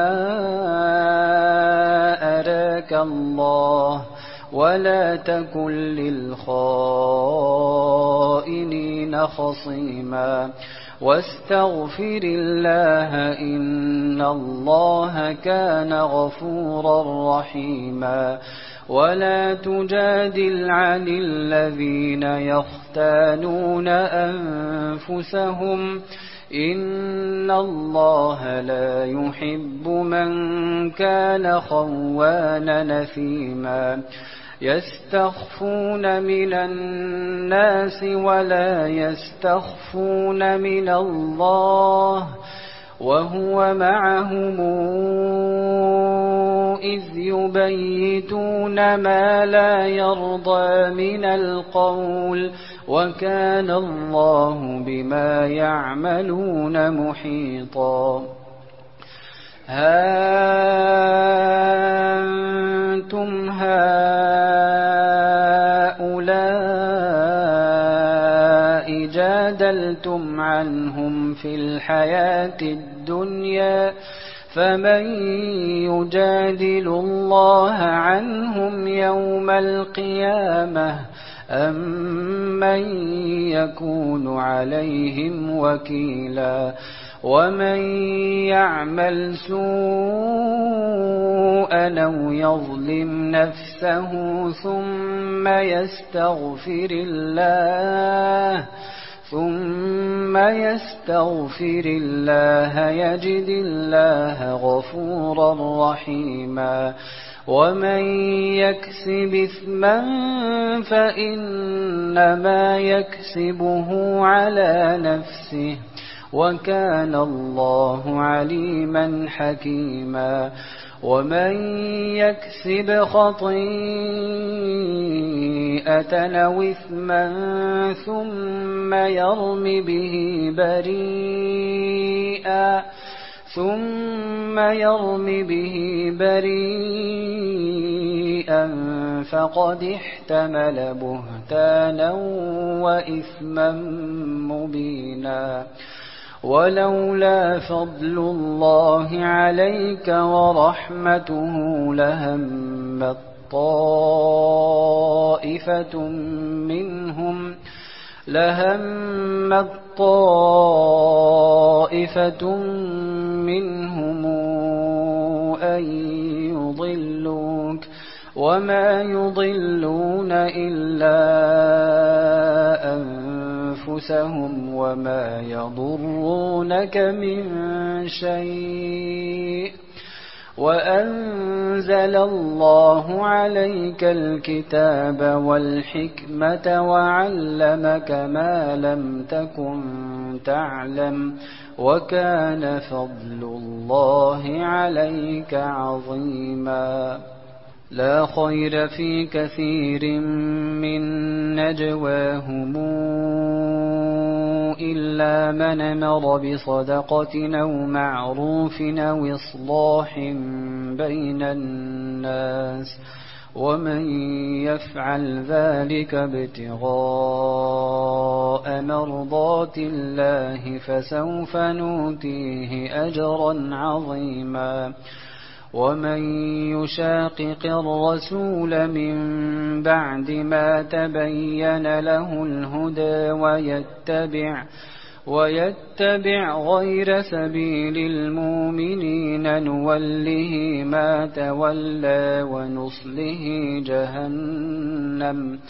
أراك الله ولا تكن للخائنين خصيما. واستغفر الله إن الله كان غفورا رحيما. ولا تجادل عن الذين يختانون أنفسهم إن الله لا يحب من كان خوانا نثيما. يستخفون من الناس ولا يستخفون من الله وهو معهم إذ يبيتون ما لا يرضى من القول وكان الله بما يعملون محيطا. أنتم هؤلاء جادلتم عنهم في الحياة الدنيا فمن يجادل الله عنهم يوم القيامة أَمَّن يَكُونُ عَلَيْهِمْ وَكِيلًا وَمَن يَعْمَلْ سُوءًا أَوْ يَظْلِمْ نَفْسَهُ ثُمَّ يَسْتَغْفِرِ اللَّهَ يَجِدِ اللَّهَ غَفُورًا رَّحِيمًا وَمَن يَكْسِبْ إِثْمًا فَإِنَّمَا يَكْسِبُهُ عَلَىٰ نَفْسِهِ وَكَانَ اللَّهُ عَلِيمًا حَكِيمًا وَمَن يَكْسِبْ خَطِيئَةً أَوْ إِثْمًا ثُمَّ يَرْمِ بِهِ بَرِيئًا فَقَدِ احْتَمَلَ بُهْتَانًا وَإِثْمًا مُّبِينًا وَلَوْلَا فَضْلُ اللَّهِ عَلَيْكَ وَرَحْمَتُهُ لَهَمَّت طَّائِفَةٌ مِّنْهُمْ أَن يُضِلُّوكَ وَمَا يُضِلُّونَ إِلَّا أَنفُسَهُمْ وَمَا يَضُرُّونَكَ مِن شَيْءٍ وَأَنزَلَ اللَّهُ عَلَيْكَ الْكِتَابَ وَالْحِكْمَةَ وَعَلَّمَكَ مَا لَمْ تَكُن تَعْلَمُ وَكَانَ فَضْلُ اللَّهِ عَلَيْكَ عَظِيمًا لا خير في كثير من نجواهم إلا من أمر بصدقة أو معروف أو إصلاح بين الناس ومن يفعل ذلك ابتغاء مرضات الله فسوف نؤتيه أجرا عظيما ومن يشاقق الرسول من بعد ما تبين له الهدى ويتبع غير سبيل المؤمنين نوله ما تولى ونصله جهنم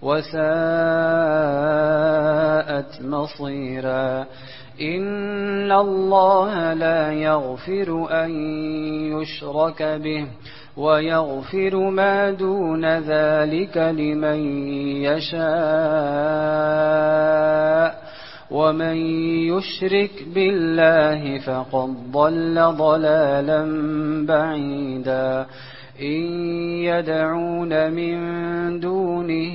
وساءت مصيرا إن الله لا يغفر أن يشرك به ويغفر ما دون ذلك لمن يشاء ومن يشرك بالله فقد ضل ضلالا بعيدا إن يدعون من دونه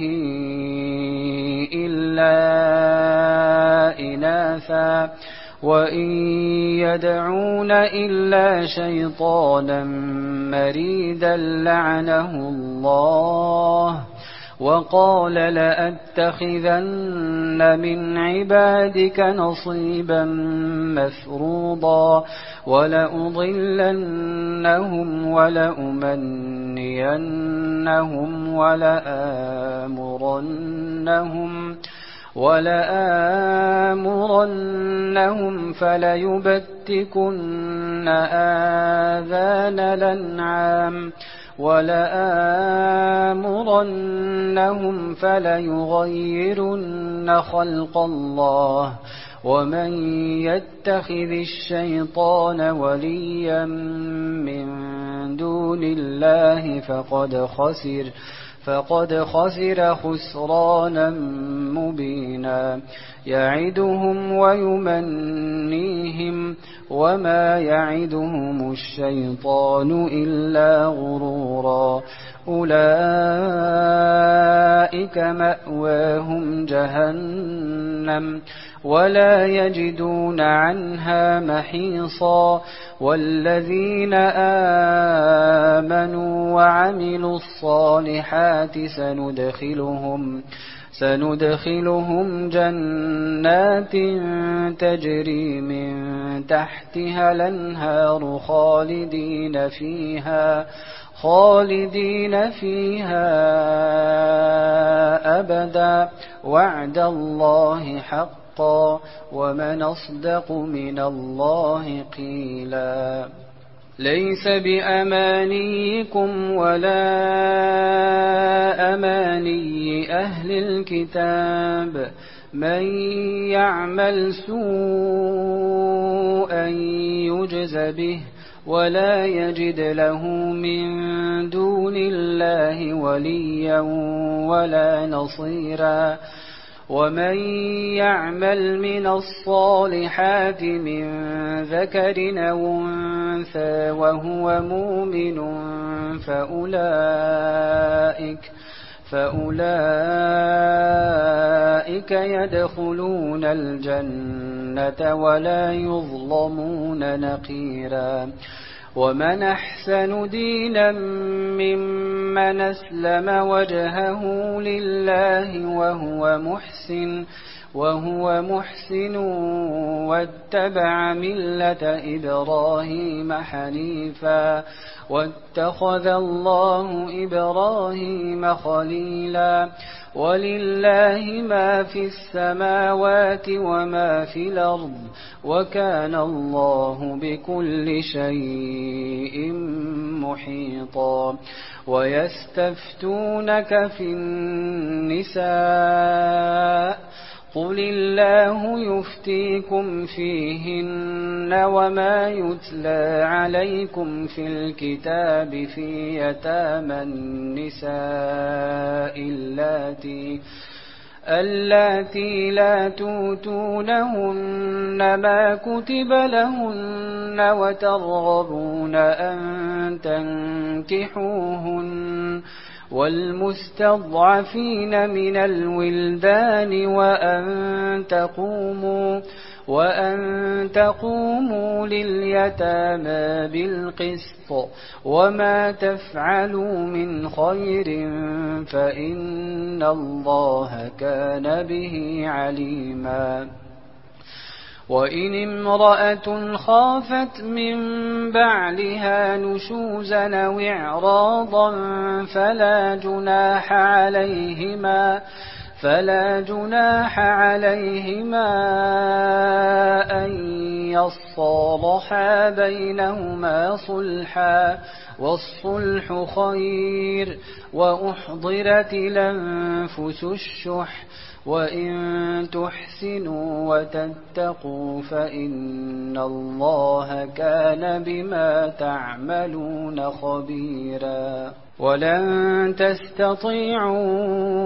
إلا إناثا وإن يدعون إلا شيطانا مريدا لعنه الله وقال لأتخذن من عبادك نصيبا مفروضا ولأضلنهم ولآمرنهم فليبتكن آذان الأنعام ولآمرنهم فليغيرن خلق الله ومن يتخذ الشيطان وليا من دون الله فقد خسر خسرانا مبينا يعدهم ويمنيهم وما يعدهم الشيطان إلا غرورا أولئك مأواهم جهنم ولا يجدون عنها محيصا والذين آمنوا وعملوا الصالحات سندخلهم جنات تجري من تحتها الأنهار خالدين فيها أبدا وعد الله حقا ومن أصدق من الله قيلا ليس بأمانيكم ولا أماني أهل الكتاب من يعمل سوءا يجز به ولا يجد له من دون الله وليا ولا نصيرا ومن يعمل من الصالحات من ذكر أو أنثى وهو مؤمن فأولئك يدخلون الجنة ولا يظلمون نقيرا ومن أحسن دينا ممن أسلم وجهه لله وهو محسن واتبع ملة إبراهيم حنيفا واتخذ الله إبراهيم خليلا ولله ما في السماوات وما في الأرض وكان الله بكل شيء محيطا ويستفتونك في النساء قل الله يفتيكم فيهن وما يتلى عليكم في الكتاب في يتامى النساء اللاتي لا توتونهن ما كتب لهن وترغبون أن تنكحوهن والمستضعفين من الولدان وأن تقوموا لليتامى بالقسط وما تفعلوا من خير فإن الله كان به عليما وإن امرأة خافت من بعلها نشوزا أو إعراضا فلا جناح عليهما أن يصالحا بينهما صلحا والصلح خير وأحضرت الأنفس الشح وإن تحسنوا وتتقوا فإن الله كان بما تعملون خبيرا ولن تستطيعوا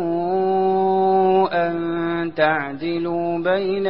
أن تعدلوا بين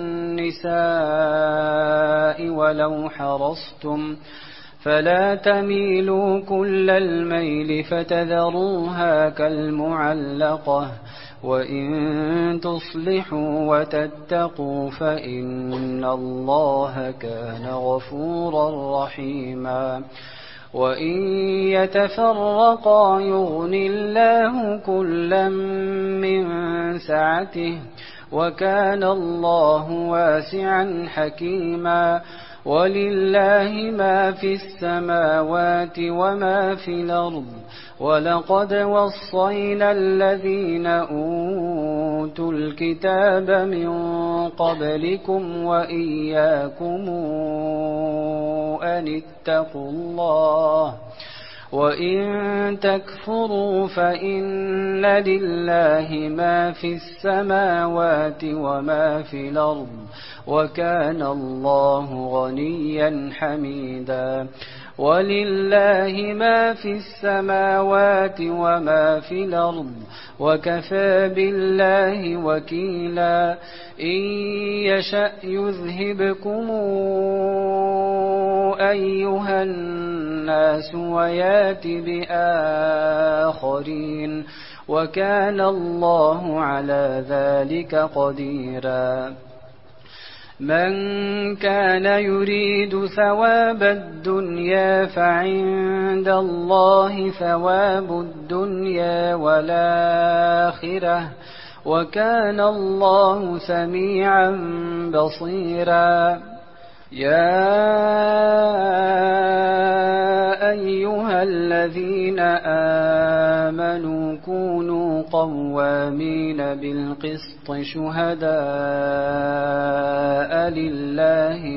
النساء ولو حرصتم فلا تميلوا كل الميل فتذروها كالمعلقة وإن تصلحوا وتتقوا فإن الله كان غفورا رحيما وإن يتفرقا يغن الله كلا من سعته وكان الله واسعا حكيما ولله ما في السماوات وما في الأرض ولقد وصينا الذين أوتوا الكتاب من قبلكم وإياكم أن اتقوا الله وإن تكفروا فإن لله ما في السماوات وما في الأرض وكان الله غنيا حميدا ولله ما في السماوات وما في الأرض وكفى بالله وكيلا إن يشأ يذهبكم أيها الناس ويات بآخرين وكان الله على ذلك قديرا من كان يريد ثواب الدنيا فعند الله ثواب الدنيا والآخرة وكان الله سميعا بصيرا يا أيها الذين آمنوا كونوا قوامين بالقسط شهداء لله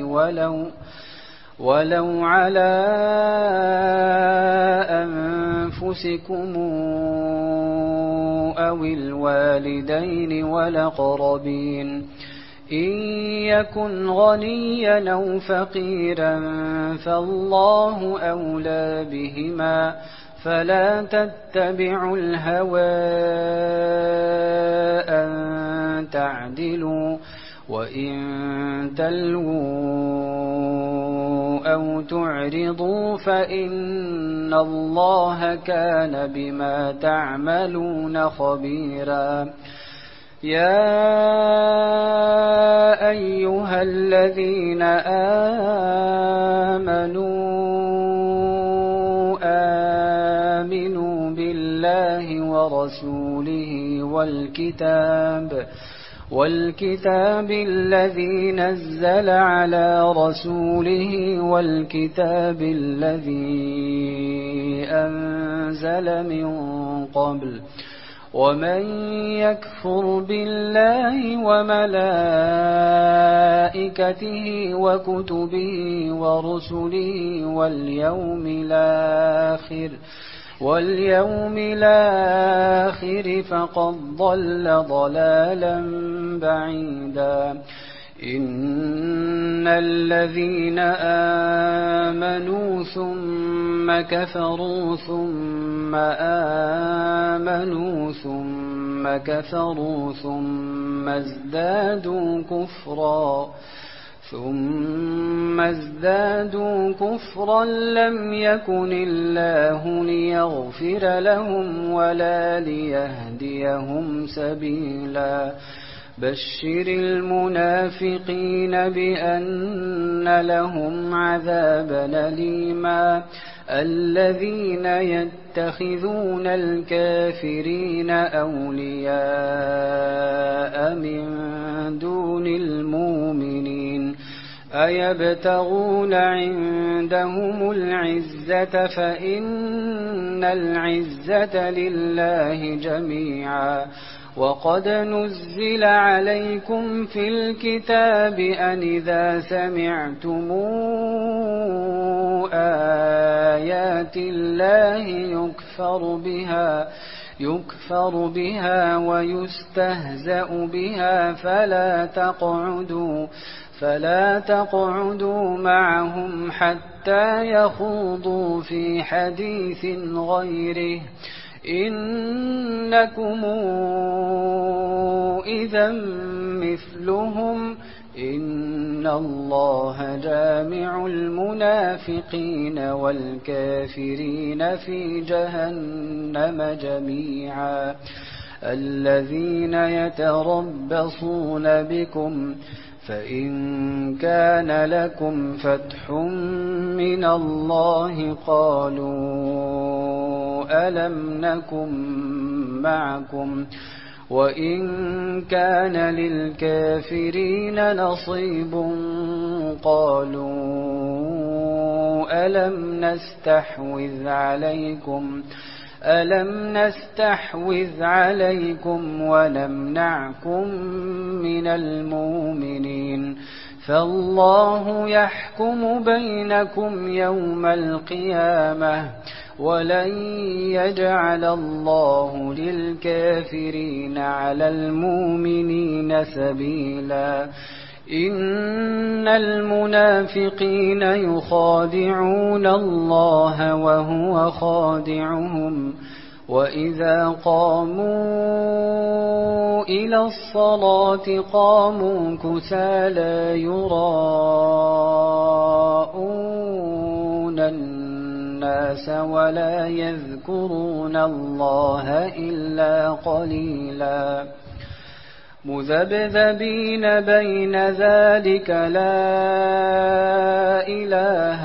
ولو على أنفسكم أو الوالدين والأقربين إن يكن غنيا أو فقيرا فالله أولى بهما فلا تتبعوا الهوى أن تعدلوا وإن تلووا أو تعرضوا فإن الله كان بما تعملون خبيرا يا أيها الذين آمنوا بالله ورسوله والكتاب الذي نزل على رسوله والكتاب الذي أنزل من قبل ومن يكفر بالله وملائكته وكتبه ورسله واليوم الآخر فقد ضل ضلالا بعيدا إن الذين آمنوا ثم كفروا ثم آمنوا ثم كفروا ثم ازدادوا كفرا لم يكن الله ليغفر لهم ولا ليهديهم سبيلا بشر المنافقين بأن لهم عذابا أليما الذين يتخذون الكافرين أولياء من دون المؤمنين أيبتغون عندهم العزة فإن العزة لله جميعا وقد نزل عليكم في الكتاب أن إذا سمعتم آيات الله يكفر بها ويستهزأ بها فلا تقعدوا معهم حتى يخوضوا في حديث غيره إنكم إذا مثلهم إن الله جامع المنافقين والكافرين في جهنم جميعا الذين يتربصون بكم فإن كان لكم فتح من الله قالوا ألم نكن معكم وإن كان للكافرين نصيب قالوا ألم نستحوذ عليكم ونمنعكم من المؤمنين فالله يحكم بينكم يوم القيامة ولن يجعل الله للكافرين على المؤمنين سبيلا إن المنافقين يخادعون الله وهو خادعهم وإذا قاموا إلى الصلاة قاموا كسالى يراءون الناس ولا يذكرون الله إلا قليلا مذبذبين بين ذلك لا إله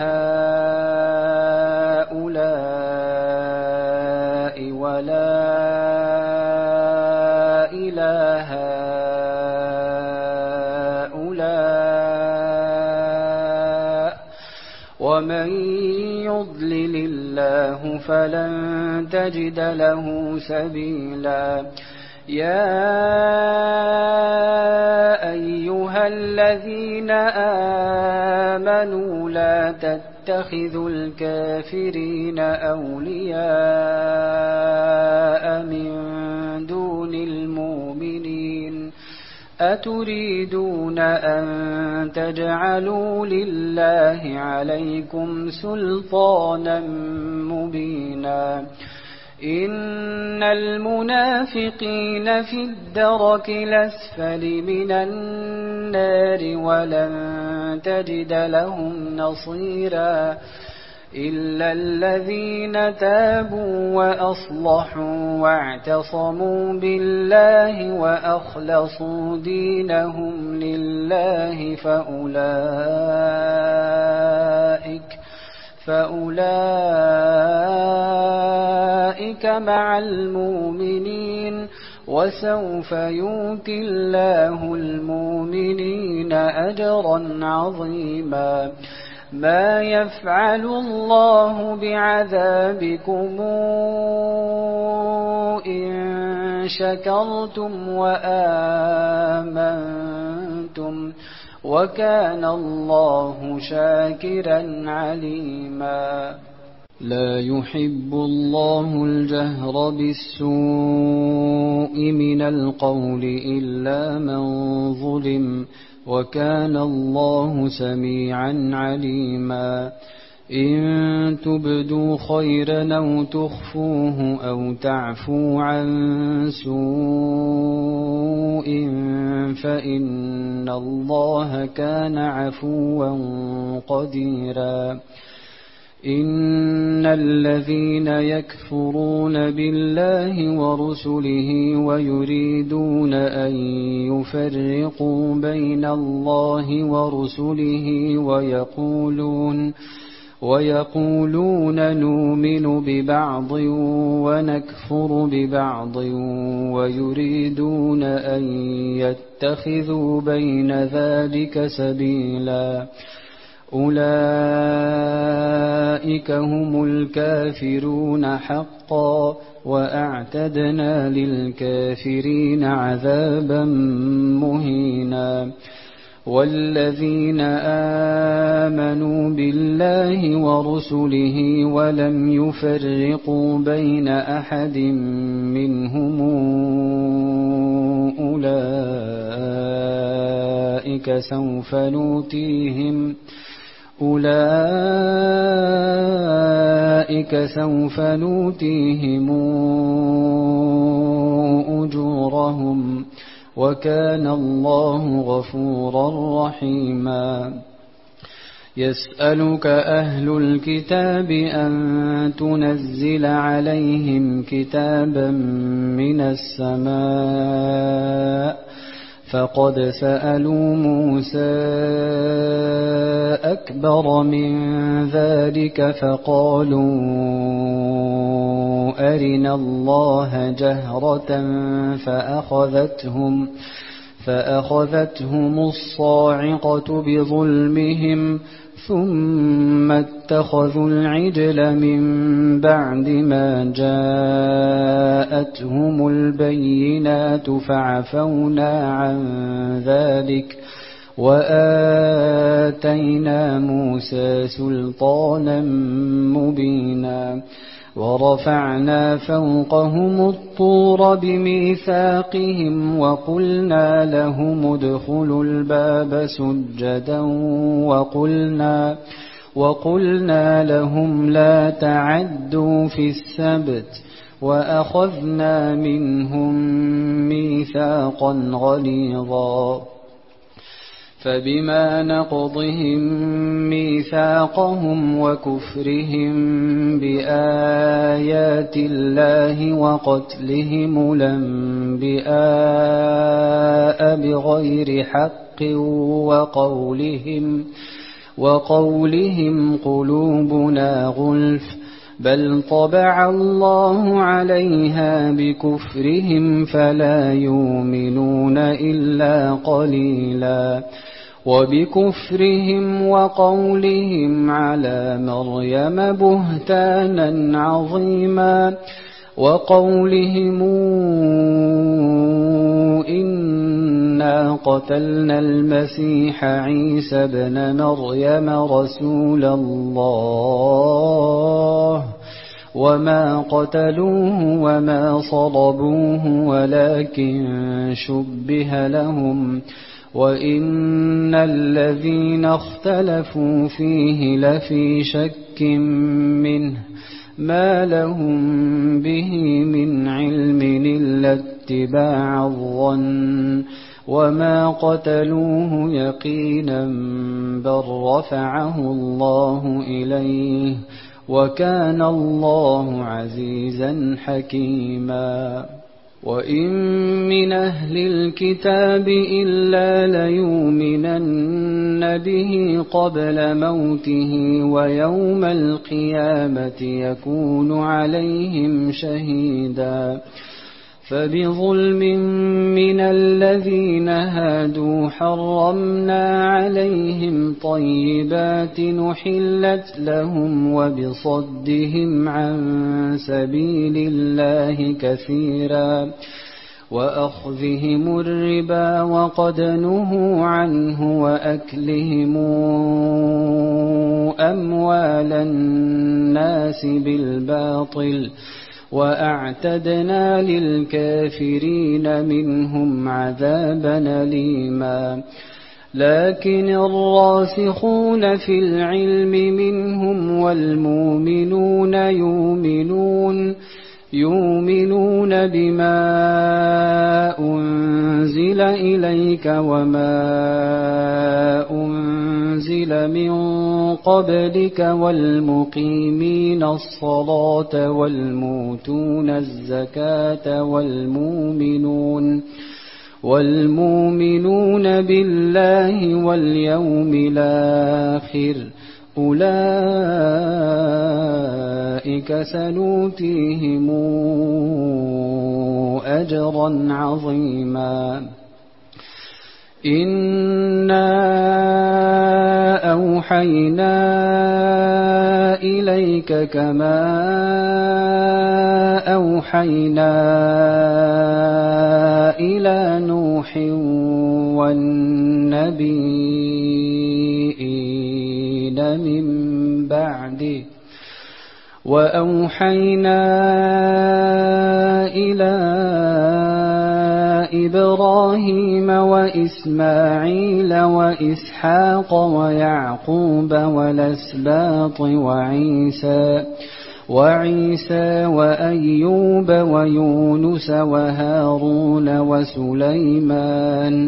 هؤلاء ولا إله هؤلاء ومن يضلل الله فلن تجد له سبيلا يا أيها الذين آمنوا لا تتخذوا الكافرين أولياء من دون المؤمنين أتريدون أن تجعلوا لله عليكم سلطانا مبينا إن المنافقين في الدرك الأسفل من النار ولن تجد لهم نصيرا إلا الذين تابوا وأصلحوا واعتصموا بالله وأخلصوا دينهم لله فأولئك مع المؤمنين وسوف يؤتي الله المؤمنين أجرا عظيما ما يفعل الله بعذابكم إن شكرتم وآمنتم وكان الله شاكرا عليما لا يحب الله الجهر بالسوء من القول إلا من ظلم وكان الله سميعا عليما إن تبدوا خيرا أو تخفوه أو تعفو عن سوء فإن الله كان عفوا قديرا إن الذين يكفرون بالله ورسله ويريدون أن يفرقوا بين الله ورسله ويقولون نؤمن ببعض ونكفر ببعض ويريدون أن يتخذوا بين ذلك سبيلا أولئك هم الكافرون حقا وأعتدنا للكافرين عذابا مهينا والذين آمنوا بالله ورسله ولم يفرقوا بين أحد منهم أولئك سوف نؤتيهم أجورهم وكان الله غفورا رحيما يسألك أهل الكتاب أن تنزل عليهم كتابا من السماء فقد سألوا موسى أكبر من ذلك فقالوا أرنا الله جهرة فأخذتهم الصاعقة بظلمهم ثم اتخذوا العجل من بعد ما جاءتهم البينات فعفونا عن ذلك وآتينا موسى سلطانا مبينا ورفعنا فوقهم الطور بميثاقهم وقلنا لهم ادخلوا الباب سجدا وقلنا لهم لا تعدوا في السبت وأخذنا منهم ميثاقا غليظا فبما نقضهم ميثاقهم وكفرهم بآيات الله وقتلهم الأنبياء بغير حق وقولهم قلوبنا غلف بل طبع الله عليها بكفرهم فلا يؤمنون إلا قليلا وبكفرهم وقولهم على مريم بهتانا عظيما وقولهم إنا قتلنا المسيح عيسى ابن مريم رسول الله وما قتلوه وما صلبوه ولكن شبه لهم وإن الذين اختلفوا فيه لفي شك منه ما لهم به من علم إلا اتباع الظن وما قتلوه يقينا بل رفعه الله إليه وكان الله عزيزا حكيما وإن من أهل الكتاب إلا ليؤمنن به قبل موته ويوم القيامة يكون عليهم شهيدا فبظلم من الذين هادوا حرمنا عليهم طيبات نحلت لهم وبصدهم عن سبيل الله كثيرا وأخذهم الربا وقد نهوا عنه وأكلهم أموال الناس بالباطل وأعتدنا للكافرين منهم عذابا أليما لكن الراسخون في العلم منهم والمؤمنون يؤمنون بما أنزل إليك وما أنزل من قبلك والمقيمين الصلاة والموتون الزكاة والمؤمنون بالله واليوم الآخر أولئك سنؤتيهم أجرا عظيما إنا أوحينا إليك كما أوحينا إلى نوح والنبيين من بعده وأوحينا إلى إبراهيم وإسماعيل وإسحاق ويعقوب والأسباط وعيسى وأيوب ويونس وهارون وسليمان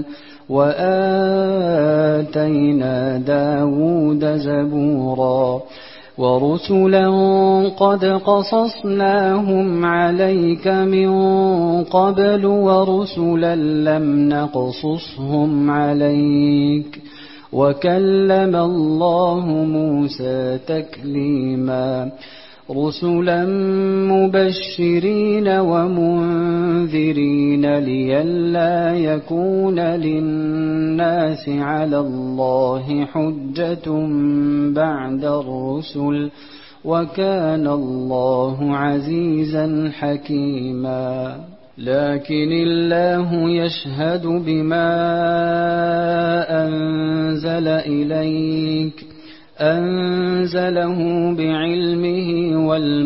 وآتينا داود زبورا ورسلا قد قصصناهم عليك من قبل ورسلا لم نقصصهم عليك وكلم الله موسى تكليما رسلا مبشرين ومنذرين لئلا يكون للناس على الله حجة بعد الرسل وكان الله عزيزا حكيما لكن الله يشهد بما أنزل إليك أنزله بعلمه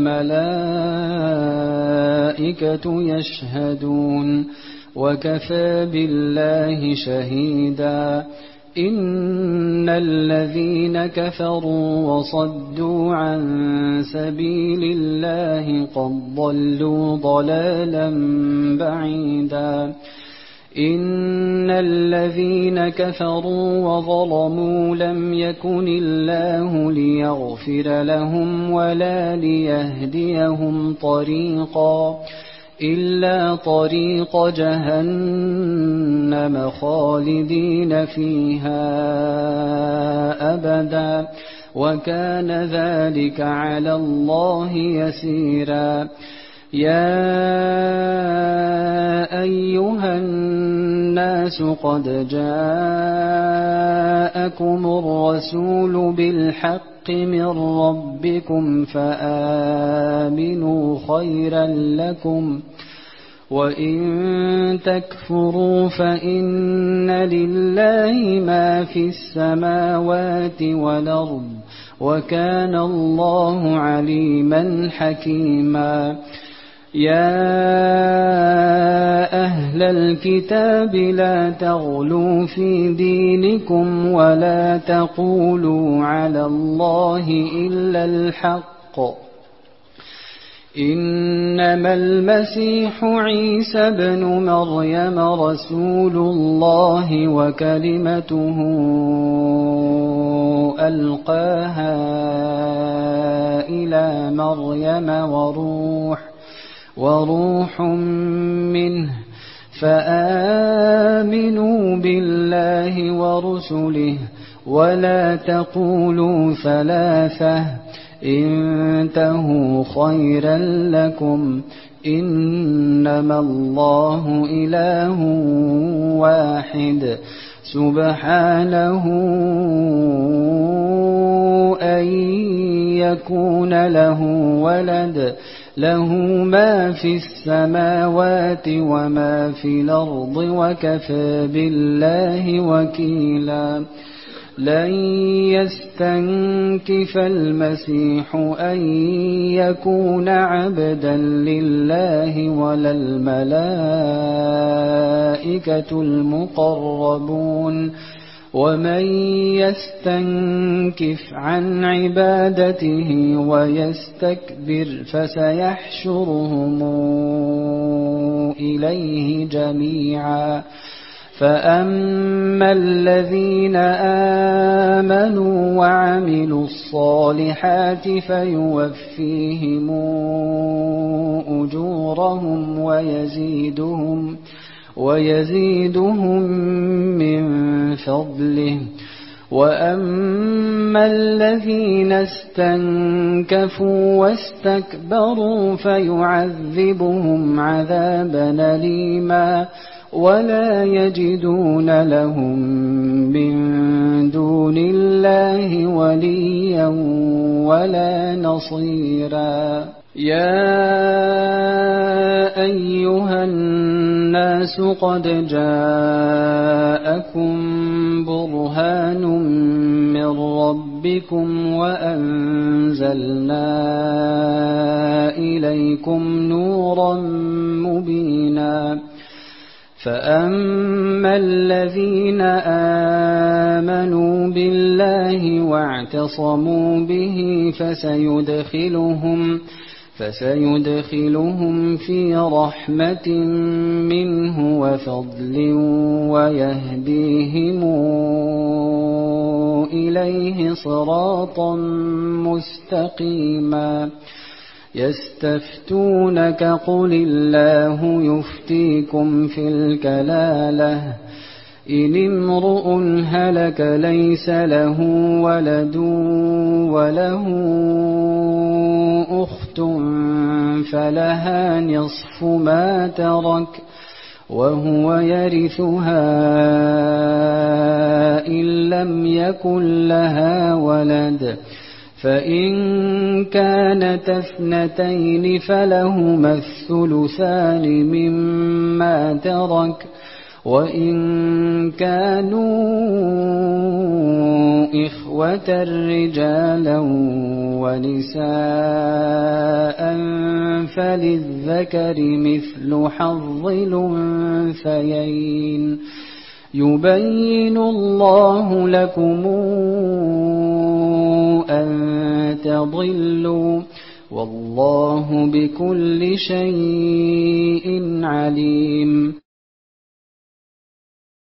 والملائكة يشهدون وكفى بالله شهيدا إن الذين كفروا وصدوا عن سبيل الله قد ضلوا ضلالا بعيدا إن الذين كفروا وظلموا لم يكن الله ليغفر لهم ولا ليهديهم طريقا إلا طريق جهنم خالدين فيها أبدا وكان ذلك على الله يسيرا يا أيها الناس قد جاءكم جاءكم الرسول بالحق من ربكم فآمنوا خيرا لكم وإن تكفروا فإن لله ما في السماوات والأرض وكان الله عليما حكيما يا أهل الكتاب لا تغلوا في دينكم ولا تقولوا على الله إلا الحق إنما المسيح عيسى بن مريم رسول الله وكلمته ألقاها إلى مريم وروح منه فآمنوا بالله ورسله ولا تقولوا ثلاثة انتهوا خيرا لكم إنما الله إله واحد سبحانه أن يكون له ولد له ما في السماوات وما في الأرض وكفى بالله وكيلا لن يستنكف المسيح أن يكون عبدا لله ولا الملائكة المقربون ومن يستنكف عن عبادته ويستكبر فسيحشرهم إليه جميعا فأما الذين آمنوا وعملوا الصالحات فيوفيهم أجورهم ويزيدهم من فضله وأما الذين استنكفوا واستكبروا فيعذبهم عذابا أليما ولا يجدون لهم من دون الله وليا ولا نصيرا يا أيها الناس قد جاءكم برهان من ربكم وأنزلنا إليكم نورا مبينا فأما الذين آمنوا بالله واعتصموا به فسيدخلهم في رحمة منه وفضل ويهديهم إليه صراطا مستقيما يستفتونك قل الله يفتيكم في الكلالة إن امرؤ هلك ليس له ولد وله أخت فلها نصف ما ترك وهو يرثها إن لم يكن لها ولد فإن كانت اثنتين فلهما الثلثان مما ترك وإن كانوا إخوة رجالا ونساء فللذكر مثل حظ الأنثيين يبين الله لكم أن تضلوا والله بكل شيء عليم